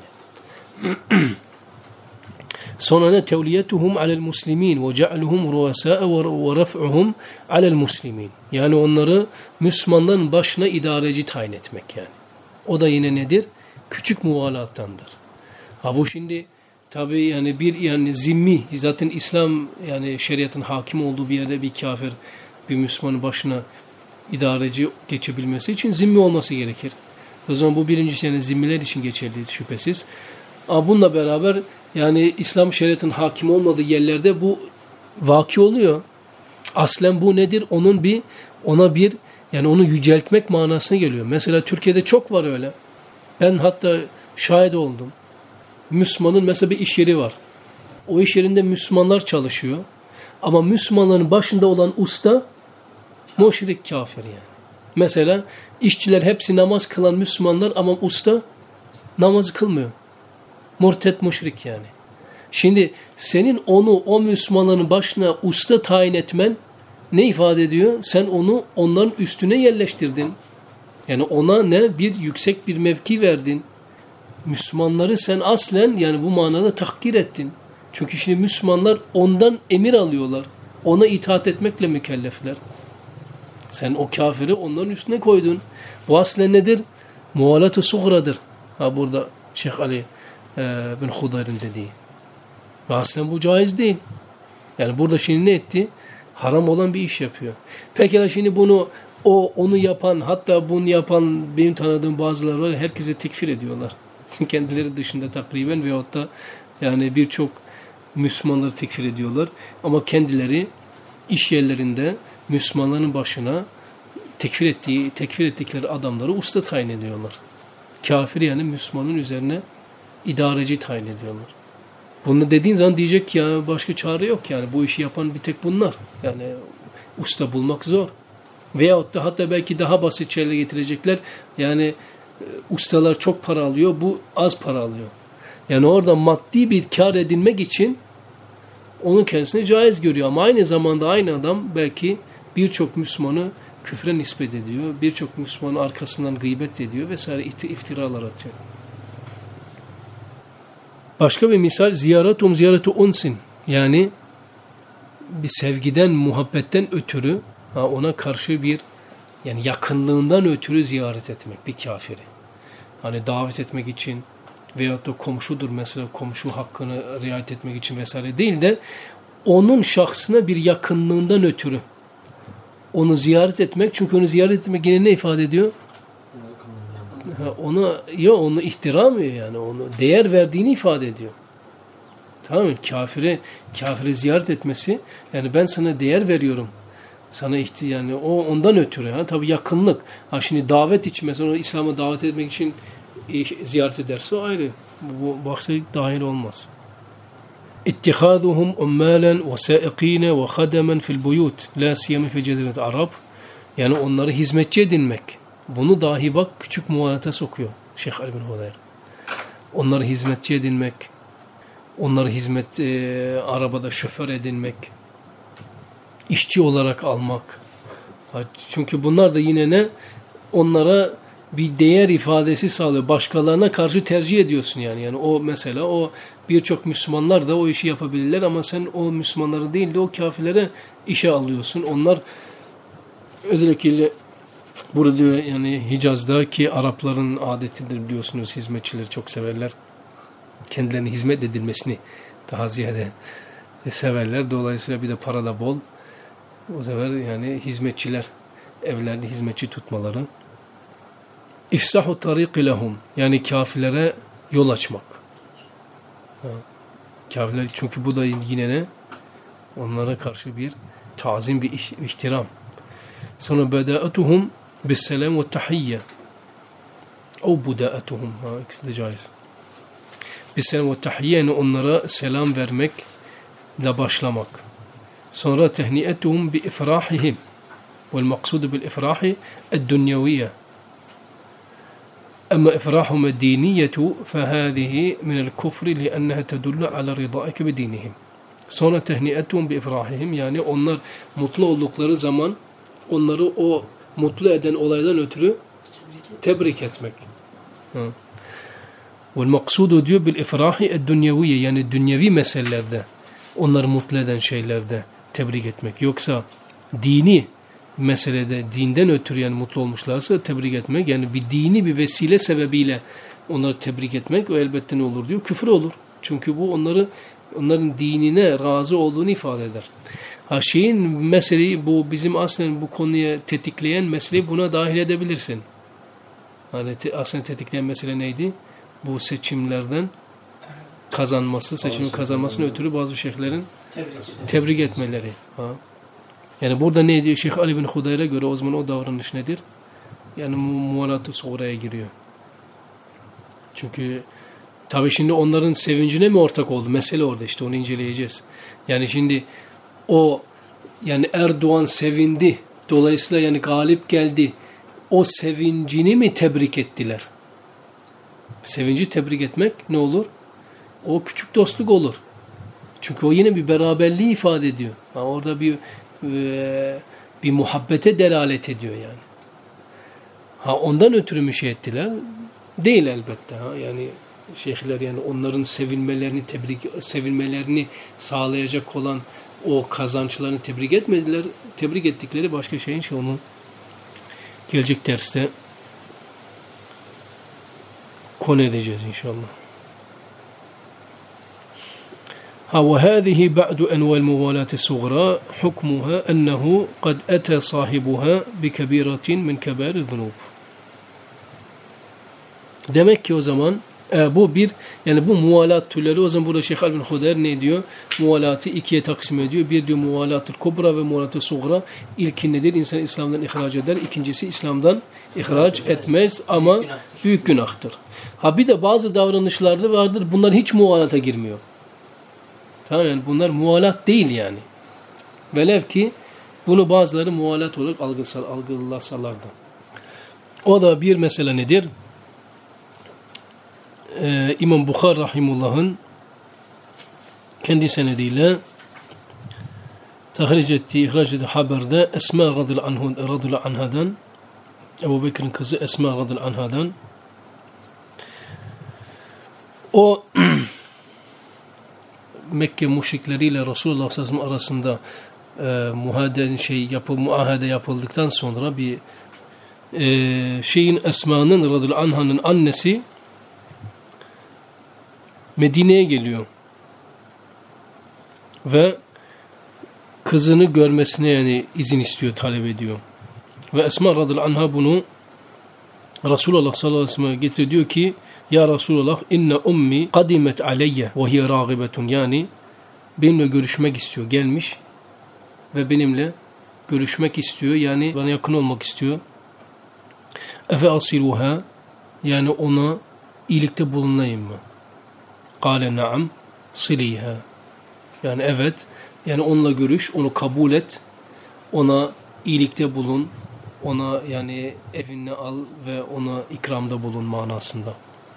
Speaker 1: Sonra ne? Tevliyetuhum alel muslimin ve ce'luhum ruasâe ve ref'uhum alel muslimin. Yani onları Müslümanların başına idareci tayin etmek yani. O da yine nedir? Küçük muvalattandır. Ha bu şimdi tabii yani bir yani zimmi zaten İslam yani şeriatın hakim olduğu bir yerde bir kafir bir Müslümanın başına idareci geçebilmesi için zimmi olması gerekir. O zaman bu birincisi yani zimmiler için geçerli şüphesiz. Ama bununla beraber yani İslam şeriatının hakim olmadığı yerlerde bu vaki oluyor. Aslen bu nedir? Onun bir ona bir yani onu yüceltmek manasına geliyor. Mesela Türkiye'de çok var öyle. Ben hatta şahit oldum. Müslümanın mesela bir iş yeri var. O iş yerinde Müslümanlar çalışıyor. Ama Müslümanların başında olan usta müşrik kafir yani. Mesela işçiler hepsi namaz kılan Müslümanlar ama usta namaz kılmıyor. Murtet müşrik yani. Şimdi senin onu o Müslümanların başına usta tayin etmen ne ifade ediyor? Sen onu onların üstüne yerleştirdin. Yani ona ne? Bir yüksek bir mevki verdin. Müslümanları sen aslen yani bu manada tahkir ettin. Çünkü şimdi Müslümanlar ondan emir alıyorlar. Ona itaat etmekle mükellefler. Sen o kafiri onların üstüne koydun. Bu aslen nedir? Muvalat-ı suğradır. Ha burada Şeyh Ali e, bin Hudayr'ın dediği. Ve aslen bu caiz değil. Yani burada şimdi ne etti? Haram olan bir iş yapıyor. Pekala şimdi bunu o onu yapan hatta bunu yapan benim tanıdığım bazıları var. Herkese tekfir ediyorlar. Kendileri dışında takriben veyahut da yani birçok Müslümanları tekfir ediyorlar. Ama kendileri iş yerlerinde Müslümanların başına tekfir ettiği, tekfir ettikleri adamları usta tayin ediyorlar. Kafir yani Müslümanın üzerine idareci tayin ediyorlar. Bunu dediğin zaman diyecek ki ya başka çare yok yani bu işi yapan bir tek bunlar. Yani usta bulmak zor. Veyahut da hatta belki daha basit şeyler getirecekler. Yani e, ustalar çok para alıyor, bu az para alıyor. Yani orada maddi bir kar edinmek için onun kendisine caiz görüyor. Ama aynı zamanda aynı adam belki birçok Müslümanı küfre nispet ediyor. Birçok Müslümanın arkasından gıybet ediyor vesaire iftiralar atıyor. Başka bir misal ziyaretum ziyaretu unsin. Yani bir sevgiden, muhabbetten ötürü ha, ona karşı bir yani yakınlığından ötürü ziyaret etmek bir kafiri. Hani davet etmek için veyahut da komşudur mesela komşu hakkını riayet etmek için vesaire değil de onun şahsına bir yakınlığından ötürü onu ziyaret etmek çünkü onu ziyaret etmek yine ne ifade ediyor? Ha, onu ya onu ihtiram ediyor yani onu değer verdiğini ifade ediyor. Tamam mı? Kafire kafiri ziyaret etmesi yani ben sana değer veriyorum. Sana ihti yani o ondan ötürü ha tabii yakınlık. Ha şimdi davet için mesela onu İslam'a davet etmek için ziyaret ederse o ayrı. Bu bahse dahil olmaz. İttihaduhum ummalen ve saiqine ve hademen fil buyut la siyami fi ceziret Arap. Yani onları hizmetçi edinmek. Bunu dahi bak küçük muhalata sokuyor Şeyh Ali bin Hudayr. Onları hizmetçi edinmek, onları hizmet e, arabada şoför edinmek, işçi olarak almak. Çünkü bunlar da yine ne? Onlara bir değer ifadesi sağlıyor. Başkalarına karşı tercih ediyorsun yani. Yani o mesela o birçok Müslümanlar da o işi yapabilirler ama sen o Müslümanları değil de o kafirlere işe alıyorsun. Onlar özellikle burada diyor yani Hicaz'da ki Arapların adetidir biliyorsunuz hizmetçileri çok severler. Kendilerine hizmet edilmesini daha ziyade severler. Dolayısıyla bir de para da bol. O sefer yani hizmetçiler evlerde hizmetçi tutmaları. İfsahu tariqi lehum yani kafirlere yol açmak. Ha. Kafirler çünkü bu da yine ne? Onlara karşı bir tazim, bir ihtiram. Sonra bedâetuhum bisselam ve tahiyye. O budâetuhum. Ha, ikisi de caiz. Bisselam ve tahiyye yani onlara selam vermekle başlamak. Sonra tehniyetuhum bi ifrahihim. Vel maksudu bil ifrahi ed-dünyeviyye. أما إفراحهم الدينية فهذه من الكفر لأنها تدل على رضائك بدينهم. Sonra tehniyetuhum bi ifrahihim yani onlar mutlu oldukları zaman onları o mutlu eden olaydan ötürü tebrik etmek. Vel maksudu diyor bil ifrahi ed-dünyeviyye yani dünyevi meselelerde onları mutlu eden şeylerde tebrik etmek. Yoksa dini meselede dinden ötürü yani mutlu olmuşlarsa tebrik etmek yani bir dini bir vesile sebebiyle onları tebrik etmek o elbette ne olur diyor küfür olur. Çünkü bu onları onların dinine razı olduğunu ifade eder. Ha şeyin meseleyi bu bizim aslında bu konuya tetikleyen meseleyi buna dahil edebilirsin. Hani te, aslında tetikleyen mesele neydi? Bu seçimlerden kazanması, seçimin kazanmasına ötürü bazı şeyhlerin tebrik, tebrik etmeleri. Ha. Yani burada ne diyor Şeyh Ali bin Hudayr'a göre o zaman o davranış nedir? Yani muvalat-ı suğraya giriyor. Çünkü tabii şimdi onların sevincine mi ortak oldu? Mesele orada işte onu inceleyeceğiz. Yani şimdi o yani Erdoğan sevindi. Dolayısıyla yani galip geldi. O sevincini mi tebrik ettiler? Sevinci tebrik etmek ne olur? O küçük dostluk olur. Çünkü o yine bir beraberliği ifade ediyor. Yani orada bir bir muhabbete delalet ediyor yani. Ha ondan ötürü mü şey ettiler? Değil elbette. Ha yani şeyhler yani onların sevilmelerini tebrik sevilmelerini sağlayacak olan o kazançlarını tebrik etmediler. Tebrik ettikleri başka şeyin şey onu gelecek derste konu edeceğiz inşallah. وهذه بعد أنواع الموالاة الصغرى حكمها أنه قد أتى صاحبها بكبيرة من كبائر الذنوب. Demek ki o zaman e, bu bir yani bu muvalat türleri o zaman burada Şeyh Ali bin Hudayr ne diyor? Muvalatı ikiye taksim ediyor. Bir diyor muvalat-ı kubra ve muvalat-ı suğra. İlki nedir? İnsan İslam'dan ihraç eder. İkincisi İslam'dan ihraç etmez ama büyük günahtır. Büyük günahtır. Ha bir de bazı davranışlarda vardır. Bunlar hiç muvalata girmiyor. Tamam yani bunlar muvalat değil yani. Velev ki bunu bazıları muvalat olarak algısal, algılasalar da. O da bir mesele nedir? Ee, İmam Bukhari Rahimullah'ın kendi senediyle tahric ettiği, ihraç ettiği haberde Esma radıyallahu anhadan, Ebu Bekir'in kızı Esma radıyallahu anhadan, o Mekke müşrikleriyle Resulullah sallallahu aleyhi ve sellem arasında e, muhade şey yapı muahede yapıldıktan sonra bir e, şeyin Esma'nın radıyallahu anh'ın annesi Medine'ye geliyor ve kızını görmesine yani izin istiyor, talep ediyor. Ve Esma radıyallahu anha bunu Resulullah sallallahu aleyhi ve sellem'e getiriyor, diyor ki ya Resulullah inne ummi kadimet aleyye ve hiye râgibetun, yani benimle görüşmek istiyor, gelmiş ve benimle görüşmek istiyor, yani bana yakın olmak istiyor. Efe asiluha, yani ona iyilikte bulunayım mı? Kâle naam siliha, yani evet, yani onunla görüş, onu kabul et, ona iyilikte bulun, ona yani evine al ve ona ikramda bulun manasında.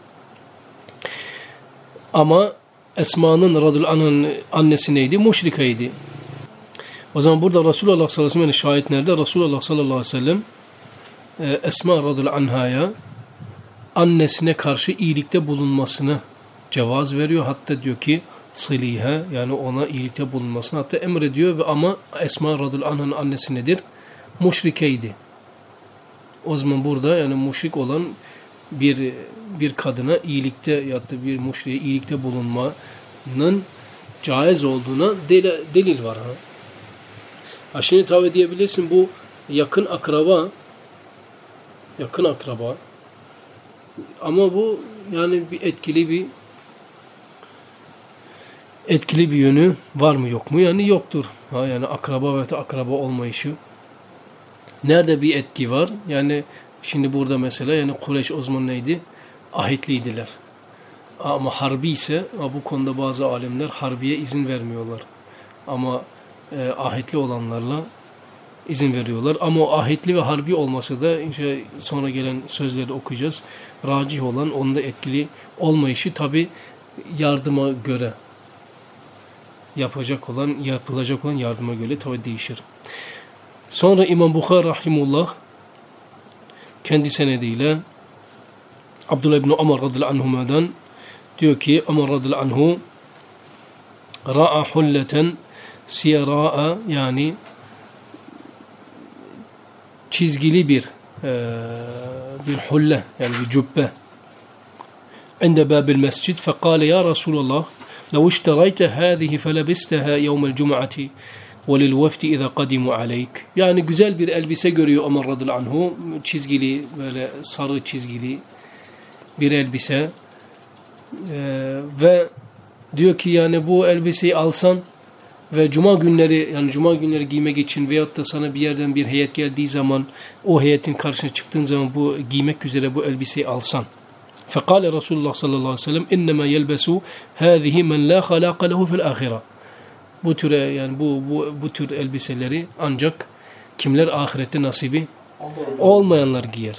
Speaker 1: Ama Esma'nın radıyallahu anh'ın annesi neydi? Müşrikeydi. O zaman burada Resulullah sallallahu aleyhi ve sellem'in şahit nerede? Resulullah sallallahu aleyhi ve sellem Esma radıyallahu anh'a annesine karşı iyilikte bulunmasına cevaz veriyor. Hatta diyor ki siliha, yani ona iyilikte bulunmasını hatta emrediyor ve ama Esma radıyallahu anh'ın annesi nedir? Müşrikeydi. O zaman burada yani müşrik olan bir bir kadına iyilikte ya da bir müşriye iyilikte bulunmanın caiz olduğuna del delil var. Ha? ha şimdi tabi diyebilirsin, bu yakın akraba yakın akraba ama bu yani bir etkili bir etkili bir yönü var mı yok mu? Yani yoktur. Ha, yani akraba ve akraba olmayışı. Nerede bir etki var? Yani şimdi burada mesela yani Kureyş o zaman neydi? Ahitliydiler. Ama harbi ise bu konuda bazı alimler harbiye izin vermiyorlar. Ama e, ahitli olanlarla izin veriyorlar. Ama o ahitli ve harbi olmasa da inşallah sonra gelen sözleri okuyacağız. Racih olan onda etkili olmayışı tabi yardıma göre yapacak olan, yapılacak olan yardıma göre tabi değişir. Sonra İmam Bukhari rahimullah kendi senediyle Abdullah ibn Ömer radıyallahu anhuma'dan diyor ki Ömer radıyallahu anhu ra'a hulleten siyara'a, yani çizgili bir e, bir hulle, yani bir cübbe inde babil mescid fekale ya Resulallah لو اشتريت هذه فلبستها يوم الجمعة وَلِلْوَفْتِ اِذَا قَدِمُوا عَلَيْكَ. Yani güzel bir elbise görüyor Ömer radıyallahu anhu. Çizgili, böyle sarı çizgili bir elbise. Ee, ve diyor ki yani bu elbiseyi alsan ve cuma günleri, yani cuma günleri giymek için veyahut da sana bir yerden bir heyet geldiği zaman o heyetin karşısına çıktığın zaman bu giymek üzere bu elbiseyi alsan. فَقَالَ Resulullah sallallahu aleyhi ve sellem اِنَّمَا يَلْبَسُ هَذِهِ مَنْ لَا خَلَاقَ لَهُ فِي الْآخِرَةِ. Bu tür yani bu bu bu tür elbiseleri ancak kimler ahirette nasibi olmayanlar giyer.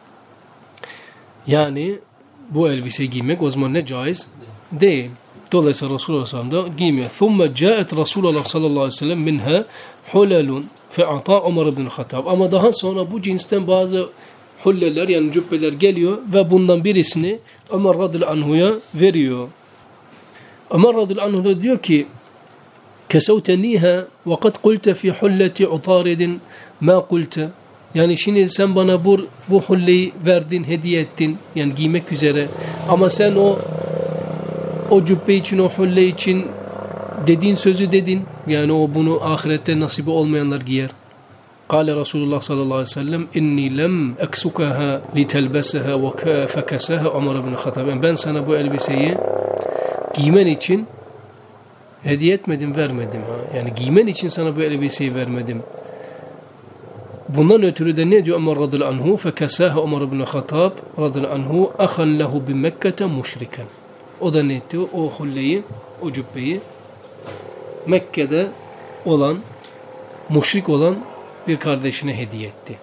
Speaker 1: Yani bu elbise giymek o zaman ne caiz değil. Dolayısıyla Resulullah sallallahu aleyhi ve sellem giymiyor. ثُمَّ جَاءَتْ Resulullah sallallahu aleyhi ve sellem minha hulalun fe'ata Ömer ibn Hattab. Ama daha sonra bu cinsten bazı hulleler, yani cübbeler geliyor ve bundan birisini Ömer radıyallahu anhu'ya veriyor. Ömer radıyallahu anhu da diyor ki kesevteniha ve kad kulte fi hulleti utaridin ma kulte. Yani şimdi sen bana bu, bu hulleyi verdin, hediye ettin, yani giymek üzere, ama sen o o cübbe için, o hulle için dediğin sözü dedin, yani o bunu ahirette nasibi olmayanlar giyer. Kale Resulullah sallallahu aleyhi ve sellem inni lem eksukaha litelbeseha ve fekeseha Ömer ibn Hattab. Ben sana bu elbiseyi giymen için hediye etmedim, vermedim. Ha. Yani giymen için sana bu elbiseyi vermedim. Bundan ötürü de ne diyor Ömer radıyallahu anhu? Fekesaha Ömer ibn Hattab radıyallahu anhu ahan lehu bi Mekke'te müşriken. O da ne etti? O hulleyi, o cübbeyi Mekke'de olan, müşrik olan bir kardeşine hediye etti.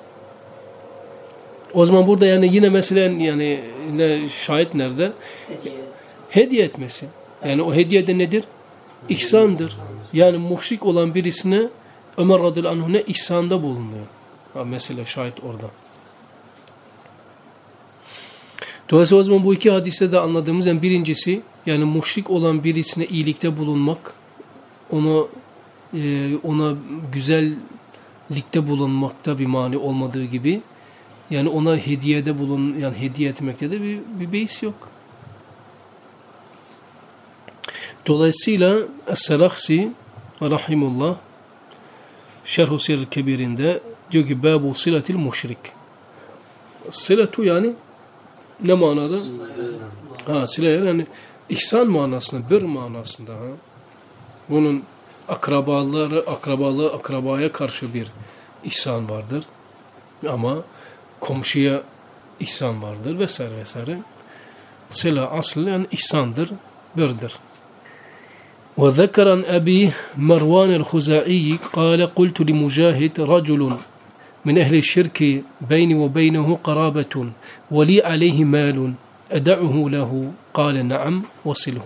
Speaker 1: O zaman burada yani yine mesela yani ne şahit nerede? Hediye. Hediye etmesi. Yani o hediye de nedir? İhsandır. Yani müşrik olan birisine Ömer radıyallahu anh ne ihsanda bulunuyor. Ha, mesela şahit orada. Dolayısıyla o zaman bu iki hadiste de anladığımız yani birincisi yani müşrik olan birisine iyilikte bulunmak, ona e, ona güzellikte bulunmakta bir mani olmadığı gibi yani ona hediyede bulun yani hediye etmekte de bir, bir beis yok. Dolayısıyla Es-Sarakhsi rahimullah Şerh-u Sir-i Kebir'inde diyor ki Bâbu silatil müşrik. Silatu yani ne manada? Ha, sile yani ihsan manasında, bir manasında. Ha. Bunun akrabaları, akrabalığı, akrabaya karşı bir ihsan vardır. Ama komşuya ihsan vardır vesaire vesaire. Sila asıl yani ihsandır, birdir. وذكر عن أبي مروان الخزاعي قال قلت لمجاهد رجل من أهل الشرك بيني وبينه قرابة ولي عليه مال أدعه له قال نعم وصله.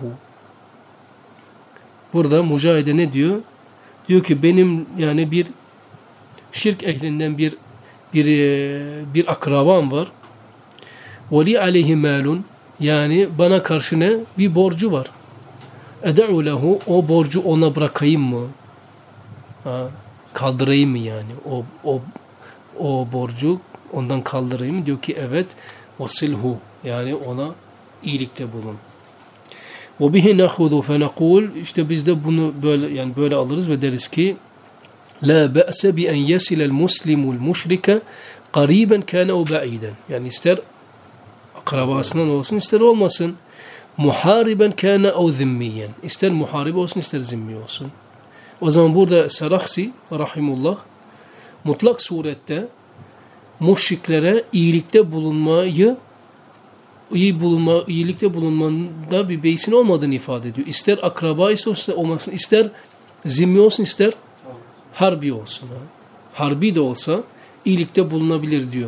Speaker 1: Burada Mücahide ne diyor? Diyor ki benim yani bir şirk ehlinden bir bir bir akrabam var. Veli aleyhi malun yani bana karşı ne? Bir borcu var. Ed'u lehu o borcu ona bırakayım mı? Ha, kaldırayım mı yani? O o o borcu ondan kaldırayım mı? Diyor ki evet. Vasilhu yani ona iyilikte bulun. Ve bihi nahudu fe nekul işte biz de bunu böyle yani böyle alırız ve deriz ki la ba'se bi en yesilel muslimul müşrike qariben kana ev ba'iden. Yani ister akrabasından olsun ister olmasın. Muhariben kana ev zimmiyen. İster muharib olsun ister zimmi olsun. O zaman burada Sarakhsi rahimullah mutlak surette müşriklere iyilikte bulunmayı iyi bulunma, iyilikte bulunmanda bir beysin olmadığını ifade ediyor. İster akraba ise olmasın, ister zimmi olsun, ister harbi olsun. Ha. Harbi de olsa iyilikte bulunabilir diyor.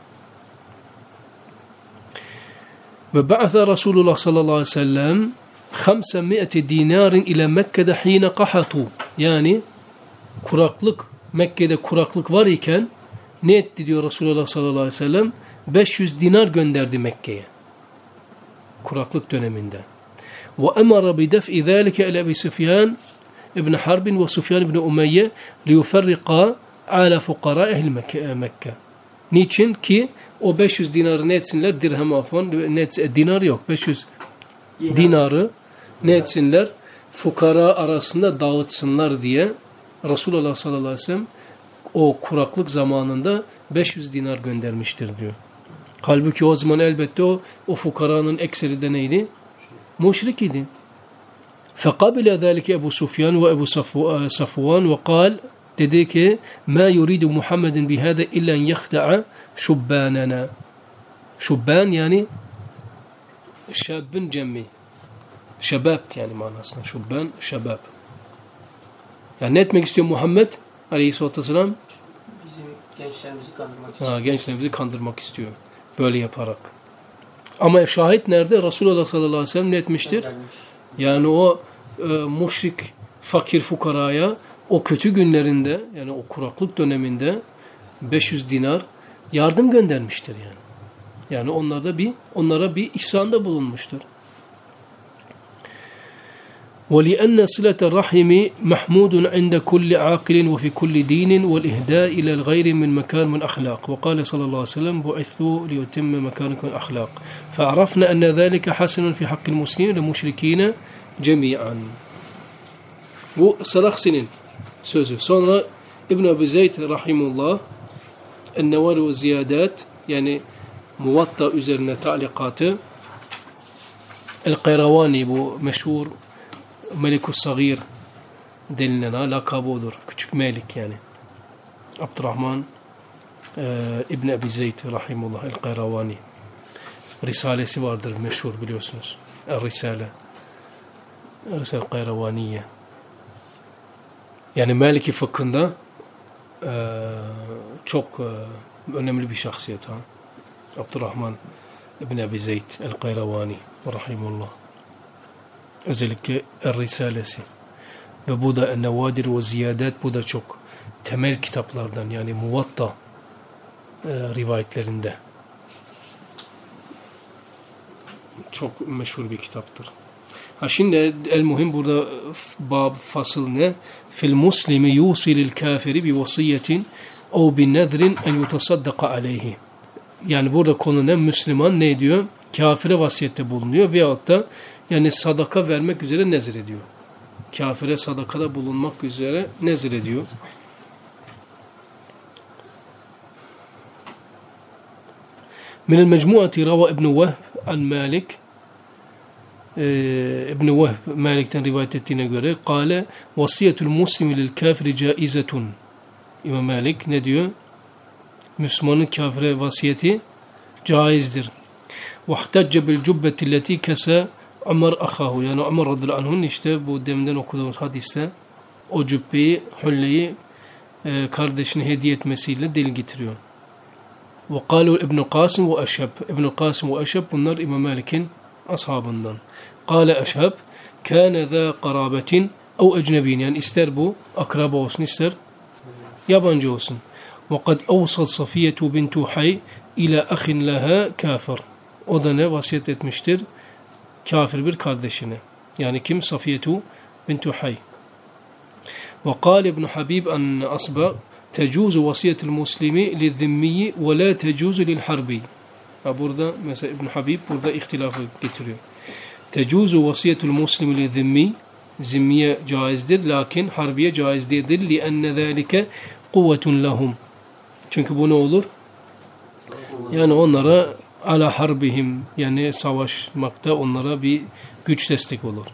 Speaker 1: Ve ba'atha Resulullah sallallahu aleyhi ve sellem خمسمائة dinarin ile Mekke'de hine qahatu. Yani kuraklık, Mekke'de kuraklık var iken ne etti diyor Resulullah sallallahu aleyhi ve sellem? beş yüz dinar gönderdi Mekke'ye. Kuraklık döneminde. Ve emara bi def'i zalika ila Ebi Süfyan ibn Harb ve Süfyan ibn Umeyye li yufarriqa ala fuqara ehli Mekke. Niçin ki o beş yüz dinarı ne etsinler? Dirhem afon, dinar yok. beş yüz Dinar. dinarı ne etsinler? Fukara arasında dağıtsınlar diye Resulullah sallallahu aleyhi ve sellem o kuraklık zamanında beş yüz dinar göndermiştir diyor. Halbuki o zaman elbette o, o fukaranın ekseri de neydi? Müşrik idi. فَقَبِلَ ذَٰلِكَ Ebu Sufyan ve Ebu Safvan ve kal dedi ki مَا يُرِيدُ مُحَمَّدٍ بِهَذَا اِلَّا اَنْ يَخْدَعَ شُبَّانَنَا. Şubban yani şabın cemmi. Şebab yani manasında. Şubban, şebab. Yani ne etmek istiyor Muhammed aleyhisselatü vesselam?
Speaker 3: Bizim gençlerimizi kandırmak istiyor.
Speaker 1: Ha, gençlerimizi kandırmak istiyor. Böyle yaparak. Ama şahit nerede? Resulullah sallallahu aleyhi ve sellem ne etmiştir?
Speaker 3: Göndermiş.
Speaker 1: Yani o e, müşrik, fakir fukaraya o kötü günlerinde yani o kuraklık döneminde beş yüz dinar yardım göndermiştir yani. Yani onlarda bir onlara bir ihsanda bulunmuştur. وَلِأَنَّ صِلَةَ الرَّحِمِ مَحْمُودٌ عِنْدَ كُلِّ عَاقِلٍ وَفِي كُلِّ دِينٍ وَالْإِهْدَاءِ إِلَى الْغَيْرِ مِنْ مَكَارِمِ الْأَخْلَاقِ وقال صلى الله عليه وسلم بُعِثُوا لِيُتِمَّ مَكَارِمَ الْأَخْلَاقِ فَعَرَفْنَا أَنَّ ذَلِكَ حَسَنٌ فِي حَقِّ الْمُسْلِمِينَ وَالْمُشْرِكِينَ جَمِيعًا. Bu Sarakhsi'nin sözü. Sonra İbn Ebi Zeyd rahimullah En-Nevari ve Ziyadat yani Muvatta üzerine talikatı El-Qayravani bu meşhur Melik-u Sagir denilen ha, lakabı odur. Küçük Melik yani. Abdurrahman e, İbn Ebi Zeyd rahimullah El-Qayravani Risalesi vardır meşhur biliyorsunuz. El-Risale El-Risale El-Qayravaniye yani Maliki fıkhında e, çok e, önemli bir şahsiyet ha. Abdurrahman İbn Ebi Zeyd El-Qayravani rahimullah. Özellikle Er-Risalesi. Ve bu da En-Nevadir ve Ziyadat bu da çok temel kitaplardan yani Muvatta e, rivayetlerinde. Çok meşhur bir kitaptır. Ha şimdi el muhim burada bab fasıl ne? Fil muslimi yusilil kafiri bi vasiyetin o bi nedrin en yutasaddaka aleyhi. Yani burada konu ne? Müslüman ne diyor? Kafire vasiyette bulunuyor veyahut da yani sadaka vermek üzere nezir ediyor. Kafire sadakada bulunmak üzere nezir ediyor. Min el-mecmuati rava İbn Vehb an Malik İbn Vehb Malik'ten rivayet ettiğine göre kâle vasiyetul muslimi lil kafiri caizetun. İmam Malik ne diyor? Müslümanın kafire vasiyeti caizdir. Vahtacce bil cubbeti leti kese Ömer ahahu. Yani Ömer radıyallahu anh'ın işte bu deminden okuduğumuz hadiste o cübbeyi, hülleyi e, kardeşine hediye etmesiyle delil getiriyor. Ve kâlu İbn Kasım ve Eşheb. İbn Kasım ve Eşheb bunlar İmam Malik'in ashabından. Kâle Eşheb kâne zâ karabetin ev ecnebin. Yani ister bu akraba olsun ister yabancı olsun. Ve kad evsal Safiyetu bintu Hay ila ahin laha kafir. O da ne vasiyet etmiştir? Kafir bir kardeşine. Yani kim? Safiyetu bintu Hay. Ve kâle İbn Habib an asba tecuzu vasiyetul muslimi lizzimmiyi ve la tecuzu lil harbi. Burada mesela İbn Habib burada ihtilafı getiriyor. Tecuzu vasiyetul muslimi lizzimmi zimmiye caizdir lakin harbiye caiz değildir. Lienne zâlike kuvvetun lahum. Çünkü bu ne olur? Yani onlara ala harbihim yani savaşmakta onlara bir güç destek olur.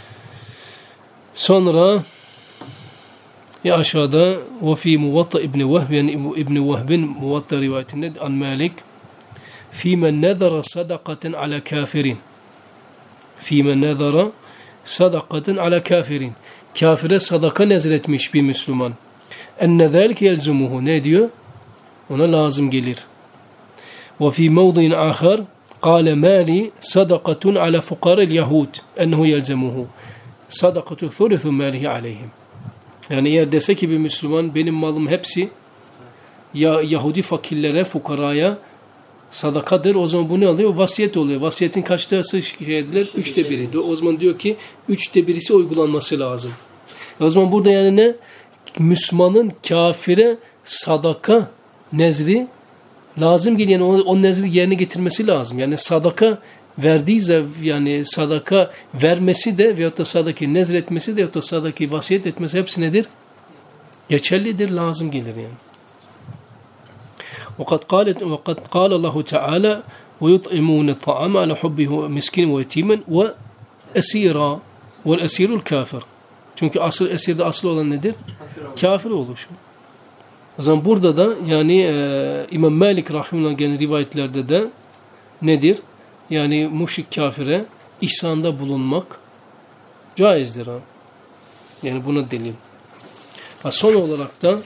Speaker 1: Sonra ya aşağıda ve fi Muvatta İbn Vehb yani İbn Vehb'in Muvatta rivayetinde an Malik fi men nazara sadaqatan ala kafirin fi men nazara sadaqatan ala kafirin kafire sadaka nezretmiş bir Müslüman enne zâlike yelzumuhu ne diyor? Ona lazım gelir. Ve fi mevdi'in ahar قال مالي صدقة على فقراء اليهود أنه يلزمه صدقة ثلث ماله عليهم. Yani eğer dese ki bir Müslüman benim malım hepsi ya Yahudi fakirlere, fukaraya sadakadır. O zaman bu ne oluyor? Vasiyet oluyor. Vasiyetin kaçtası şey edilir? Üçte biri. O zaman diyor ki üçte birisi uygulanması lazım. O zaman burada yani ne? Müslümanın kafire sadaka nezri lazım geliyor. Yani o, o nezri yerine getirmesi lazım. Yani sadaka verdiyse yani sadaka vermesi de veyahut da sadakayı nezretmesi de veyahut da sadakayı vasiyet etmesi hepsi nedir? Geçerlidir, lazım gelir yani. وَقَدْ قَالَ وَقَدْ قَالَ اللّٰهُ تَعَالَى وَيُطْعِمُونَ الطَّعَامَ عَلَى حُبِّهِ مِسْكِينًا وَيَتِيمًا وَأَسِيرًا وَالْأَسِيرُ الْكَافِرُ. Çünkü asıl esirde asıl olan nedir? Kafir oluşu. O zaman burada da yani e, İmam Malik rahimahullah gelen rivayetlerde de nedir? Yani müşrik kafire ihsanda bulunmak caizdir. Ha? Yani buna delil. Ha, son olarak da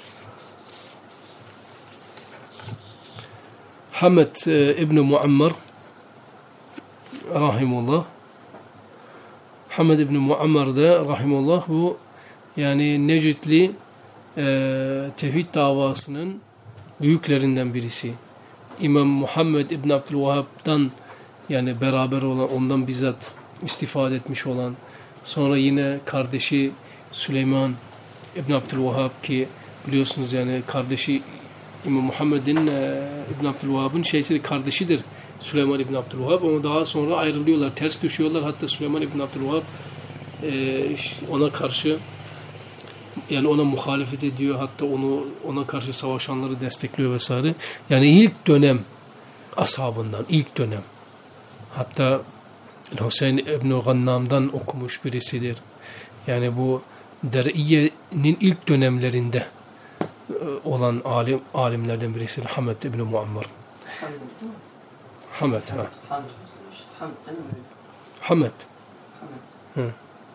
Speaker 1: Hamed e, İbn Muammer rahimullah Hamed İbn Muammer de rahimullah bu yani Necdli e, tevhid davasının büyüklerinden birisi. İmam Muhammed İbn Abdülvahhab'dan yani beraber olan, ondan bizzat istifade etmiş olan, sonra yine kardeşi Süleyman İbn Abdülvahhab ki biliyorsunuz yani kardeşi İmam Muhammed'in e, İbn Abdülvahhab'ın şeysi kardeşidir Süleyman İbn Abdülvahhab ama daha sonra ayrılıyorlar, ters düşüyorlar. Hatta Süleyman İbn Abdülvahhab e, ona karşı yani ona muhalefet ediyor, hatta onu ona karşı savaşanları destekliyor vesaire. Yani ilk dönem ashabından, ilk dönem. Hatta Hüseyin İbn Gannam'dan okumuş birisidir. Yani bu Der'iye'nin ilk dönemlerinde olan alim alimlerden birisidir. Hamed İbn Muammer. Hamed ha. Hamed. Hamed.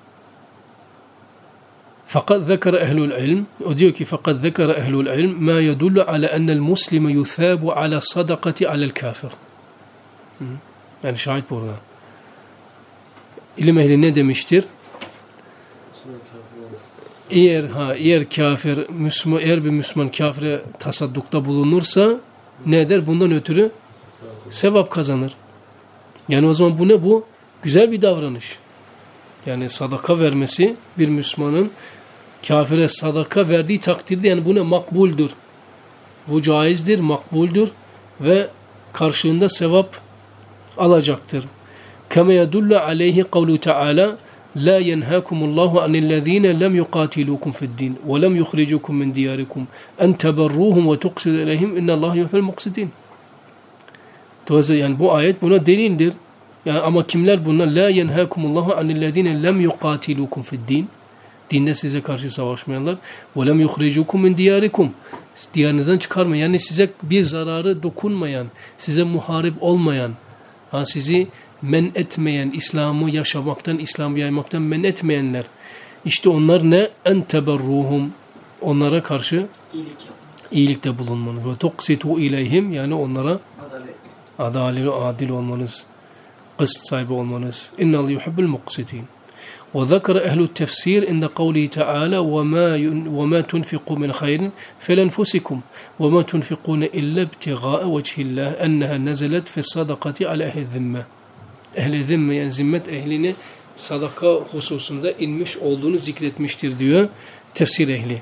Speaker 1: Fakat zekere ehlul ilm, o diyor ki fakat zekere ehlul ilm ma yedullu ala ennel muslime yuthabu ala sadakati alel kafir. Yani şahit burada. İlim ehli ne demiştir? Eğer ha eğer kafir Müslüman eğer bir Müslüman kafire tasaddukta bulunursa ne eder? Bundan ötürü sevap kazanır. Yani o zaman bu ne bu? Güzel bir davranış. Yani sadaka vermesi bir Müslümanın kafire sadaka verdiği takdirde yani bu ne? Makbuldür. Bu caizdir, makbuldür ve karşılığında sevap alacaktır. Kema yedullu aleyhi kavlu Teala la yenhakumullahu anillezine lem yuqatilukum fi'd-din ve lem yukhrijukum min diyarikum en teberruhum ve tuqsidu ileyhim innallaha yuhibbul muqsitin. Dolayısıyla yani bu ayet buna delildir. Yani ama kimler bunlar? La yenhakumullahu anillezine lem yuqatilukum fi'd-din. Dinde size karşı savaşmayanlar ve lem yukhrijukum min diyarikum. Diyarınızdan çıkarmayan, yani size bir zararı dokunmayan, size muharip olmayan, ha sizi men etmeyen, İslam'ı yaşamaktan, İslam'ı yaymaktan men etmeyenler. İşte onlar ne? En teberruhum. Onlara karşı
Speaker 3: İyilik
Speaker 1: iyilikte bulunmanız. Ve tuqsitu ileyhim, yani onlara adalet, adil olmanız, kıst sahibi olmanız. İnnallâhu yuhibbul muqsitin. وذكر أهل التفسير عند قوله تعالى وما وما تنفقوا من خير فلأنفسكم وما تنفقون إلا ابتغاء وجه الله أنها نزلت في الصدقة على أهل الذمة. Ehli zimme yani zimmet ehlini sadaka hususunda inmiş olduğunu zikretmiştir diyor tefsir ehli.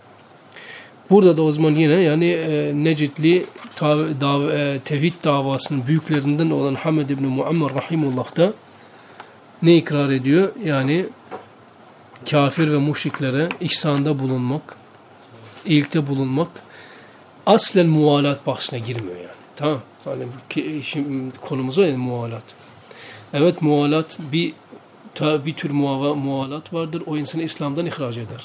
Speaker 1: Burada da o zaman yine yani e, Necidli dav, e, tevhid davasının büyüklerinden olan Hamed İbni Muammer Rahimullah da ne ikrar ediyor? Yani kafir ve müşriklere ihsanda bulunmak, iyilikte bulunmak aslen muvalat bahsine girmiyor yani. Tamam. Hani şimdi konumuz o yani muvalat. Evet muvalat bir bir tür muvalat vardır. O insanı İslam'dan ihraç eder.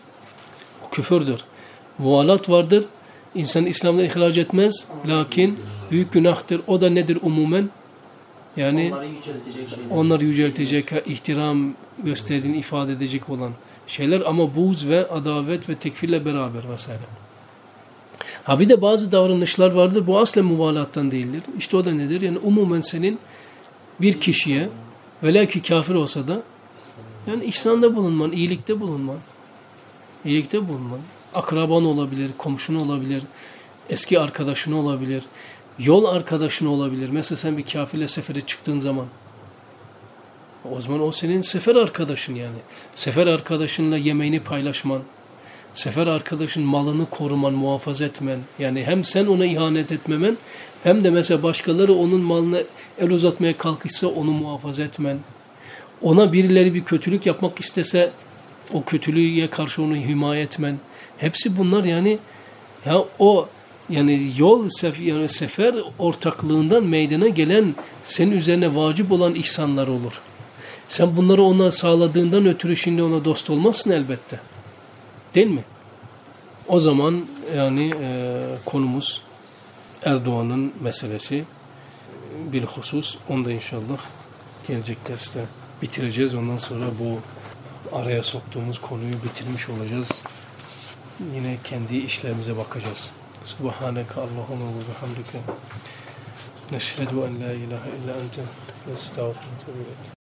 Speaker 1: O küfürdür. Muvalat vardır. İnsanı İslam'dan ihraç etmez. Lakin büyük günahtır. O da nedir umumen? Yani onları yüceltecek, şeyler. onları yüceltecek, ihtiram gösterdiğini ifade edecek olan şeyler ama buğz ve adavet ve tekfirle beraber vesaire. Ha bir de bazı davranışlar vardır. Bu aslen muvalattan değildir. İşte o da nedir? Yani umumen senin bir kişiye velev ki kafir olsa da yani ihsanda bulunman, iyilikte bulunman, iyilikte bulunman, akraban olabilir, komşun olabilir, eski arkadaşın olabilir, yol arkadaşın olabilir. Mesela sen bir kafirle sefere çıktığın zaman o zaman o senin sefer arkadaşın yani. Sefer arkadaşınla yemeğini paylaşman, sefer arkadaşın malını koruman, muhafaza etmen. Yani hem sen ona ihanet etmemen hem de mesela başkaları onun malına el uzatmaya kalkışsa onu muhafaza etmen. Ona birileri bir kötülük yapmak istese o kötülüğe karşı onu himaye etmen. Hepsi bunlar yani ya o yani yol sef yani sefer ortaklığından meydana gelen senin üzerine vacip olan ihsanlar olur. Sen bunları ona sağladığından ötürü şimdi ona dost olmazsın elbette. Değil mi? O zaman yani e, konumuz Erdoğan'ın meselesi bilhusus. Onu da inşallah gelecek derste bitireceğiz. Ondan sonra bu araya soktuğumuz konuyu bitirmiş olacağız. Yine kendi işlerimize bakacağız. Subhaneke Allahumma ve bihamdike neşhedü en la ilahe illa ente nestağfiruke ve